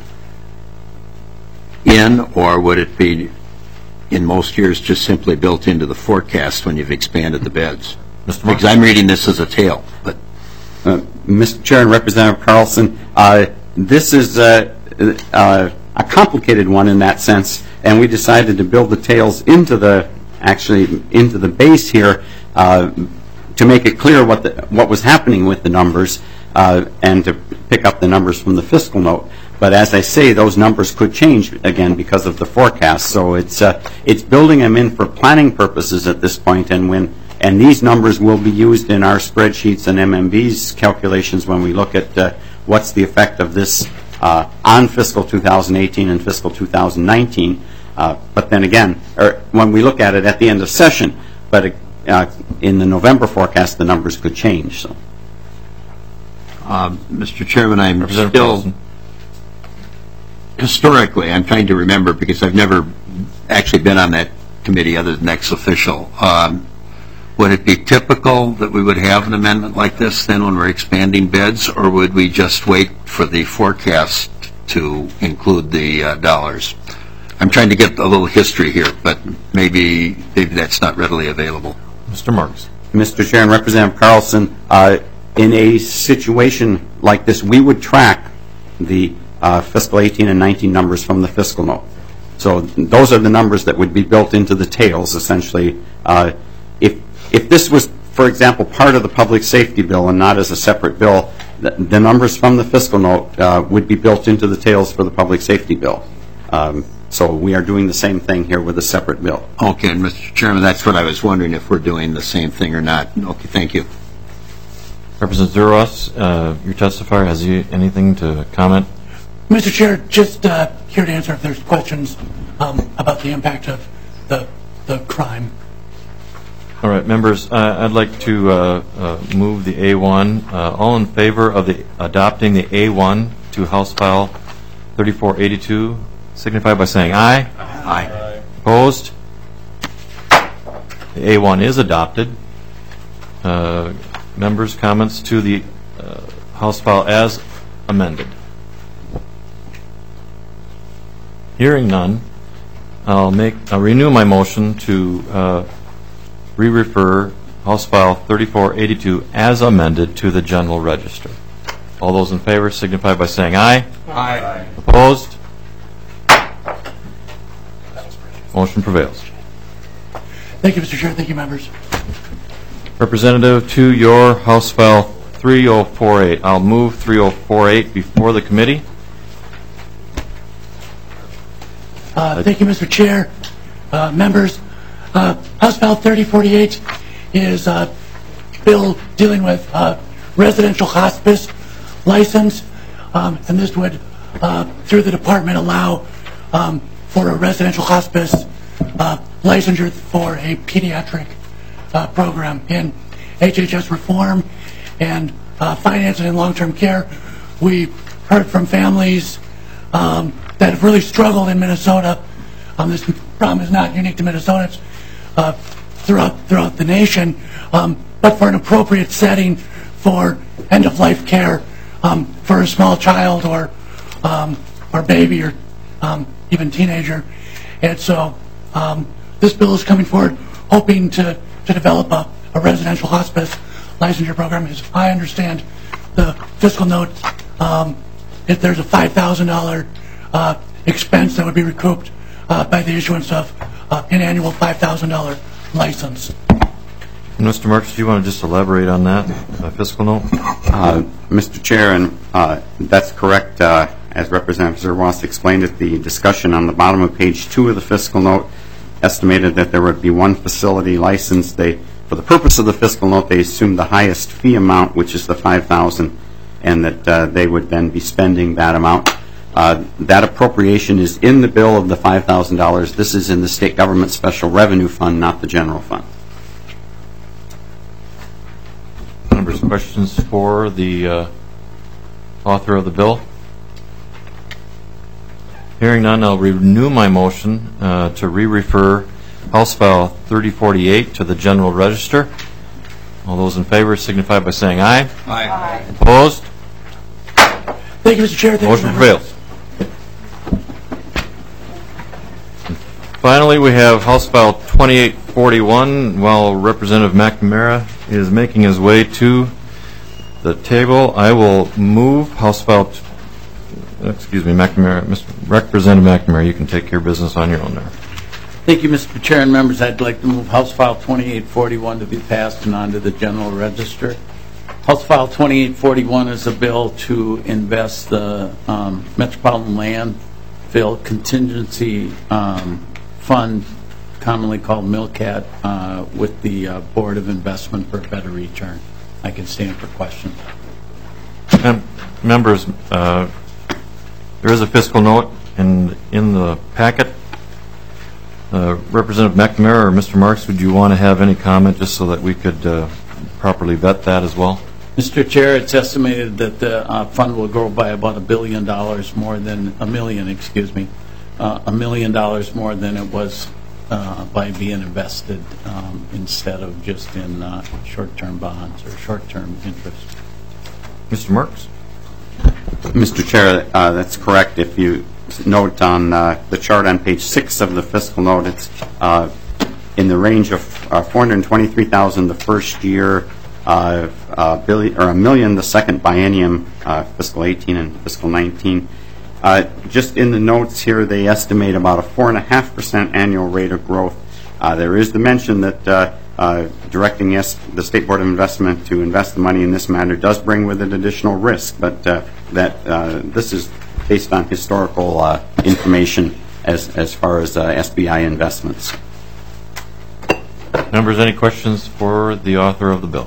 in, or would it be in most years just simply built into the forecast when you've expanded the beds? Mister Because I'm reading this as a tale. But uh, Mister Chair and Representative Carlson, uh, this is uh, uh, a complicated one in that sense, and we decided to build the tails into the actually into the base here uh, to make it clear what the, what was happening with the numbers uh, and to pick up the numbers from the fiscal note. But as I say, those numbers could change again because of the forecast. So it's uh, it's building them in for planning purposes at this point, and when and these numbers will be used in our spreadsheets and M M B's calculations when we look at uh, what's the effect of this uh, on fiscal two thousand eighteen and fiscal two thousand nineteen. Uh, but then again, or when we look at it at the end of session, but uh, in the November forecast, the numbers could change. So, uh, Mister Chairman, I'm still. Historically, I'm trying to remember because I've never actually been on that committee other than ex official. Um, would it be typical that we would have an amendment like this then when we're expanding beds, or would we just wait for the forecast to include the uh, dollars? I'm trying to get a little history here, but maybe, maybe that's not readily available. Mister Marks. Mister Chair and Representative Carlson, uh, in a situation like this, we would track the Uh, fiscal eighteen and nineteen numbers from the fiscal note. So those are the numbers that would be built into the tails, essentially. Uh, if if this was, for example, part of the public safety bill and not as a separate bill, the, the numbers from the fiscal note uh, would be built into the tails for the public safety bill. Um, so we are doing the same thing here with a separate bill. Okay, and Mister Chairman, that's what I was wondering, if we're doing the same thing or not. Okay, thank you. Representative Zuros, uh, your testifier, has he anything to comment? Mister Chair, just uh, here to answer if there's questions um, about the impact of the the crime. All right, members, uh, I'd like to uh, uh, move the A one. Uh, all in favor of the adopting the A one to House File thirty-four eighty-two, signify by saying aye. Aye. Aye. Opposed? The A one is adopted. Uh, members' comments to the uh, House File as amended. Hearing none, I'll make I'll renew my motion to uh, re-refer House File thirty-four eighty-two as amended to the General Register. All those in favor signify by saying aye. Aye. Opposed? Motion prevails. Thank you, Mister Chair. Thank you, members. Representative, to your House File three oh four eight. I'll move three oh four eight before the committee. Uh, thank you, Mister Chair. Uh, members, uh, House File thirty forty-eight is a bill dealing with uh, residential hospice license, um, and this would, uh, through the department, allow um, for a residential hospice uh, licensure for a pediatric uh, program in H H S reform and uh, financing and long-term care. We heard from families um, that have really struggled in Minnesota. Um, this problem is not unique to Minnesota. It's uh, throughout throughout the nation. Um, but for an appropriate setting for end-of-life care um, for a small child or um, or baby or um, even teenager, and so um, this bill is coming forward hoping to, to develop a, a residential hospice licensure program. As I understand the fiscal note, um, if there's a five thousand dollars uh, expense that would be recouped uh, by the issuance of uh, an annual five thousand dollars license. Mister Marks, do you want to just elaborate on that uh, fiscal note? Uh, Mister Chair, and uh, that's correct. Uh, as Representative Zerwas explained it, the discussion on the bottom of page two of the fiscal note estimated that there would be one facility licensed. They, for the purpose of the fiscal note, they assumed the highest fee amount, which is the five thousand dollars, and that uh, they would then be spending that amount. Uh, that appropriation is in the bill of the five thousand dollars. This is in the State Government Special Revenue Fund, not the general fund. Members, questions for the uh, author of the bill? Hearing none, I'll renew my motion uh, to re-refer House File thirty forty-eight to the General Register. All those in favor signify by saying aye. Aye. Aye. Opposed? Thank you, Mister Chair. Thank Motion you, prevails. Finally, we have House File twenty-eight forty-one. While Representative McNamara is making his way to the table, I will move House File, t- excuse me, McNamara, Mister Representative McNamara, you can take care of business on your own there. Thank you, Mister Chair and members. I'd like to move House File twenty-eight forty-one to be passed and on to the General Register. House File twenty-eight forty-one is a bill to invest the um, Metropolitan Landfill Contingency um, Fund, commonly called MILCAT, uh, with the uh, Board of Investment for a better return. I can stand for questions. Mem- members, uh, there is a fiscal note in, in the packet. Uh, Representative McNamara or Mister Marks, would you want to have any comment just so that we could uh, properly vet that as well? Mister Chair, it's estimated that the uh, fund will grow by about a billion dollars more than a million, excuse me, uh, a million dollars more than it was uh, by being invested um, instead of just in uh, short-term bonds or short-term interest. Mister Marks? Mister Chair, uh, that's correct. If you note on uh, the chart on page six of the fiscal note, it's uh, in the range of uh, four hundred twenty-three thousand dollars the first year, uh, uh, billion, or a million the second biennium, uh, fiscal eighteen and fiscal nineteen. Uh, just in the notes here, they estimate about a four point five percent annual rate of growth. Uh, there is the mention that uh, uh, directing yes, the State Board of Investment to invest the money in this matter does bring with it additional risk, but uh, that uh, this is based on historical uh, information as, as far as uh, S B I investments. Members, any questions for the author of the bill?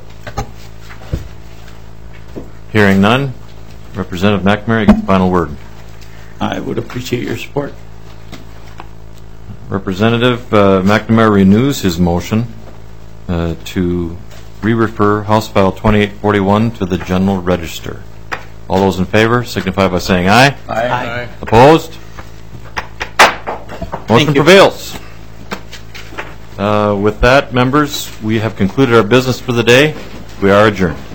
Hearing none, Representative McNamara, you get the final word. I would appreciate your support. Representative uh, McNamara renews his motion uh, to re-refer House File twenty-eight forty-one to the General Register. All those in favor signify by saying aye. Aye. Aye. Opposed? Motion prevails. Uh, with that, members, we have concluded our business for the day. We are adjourned.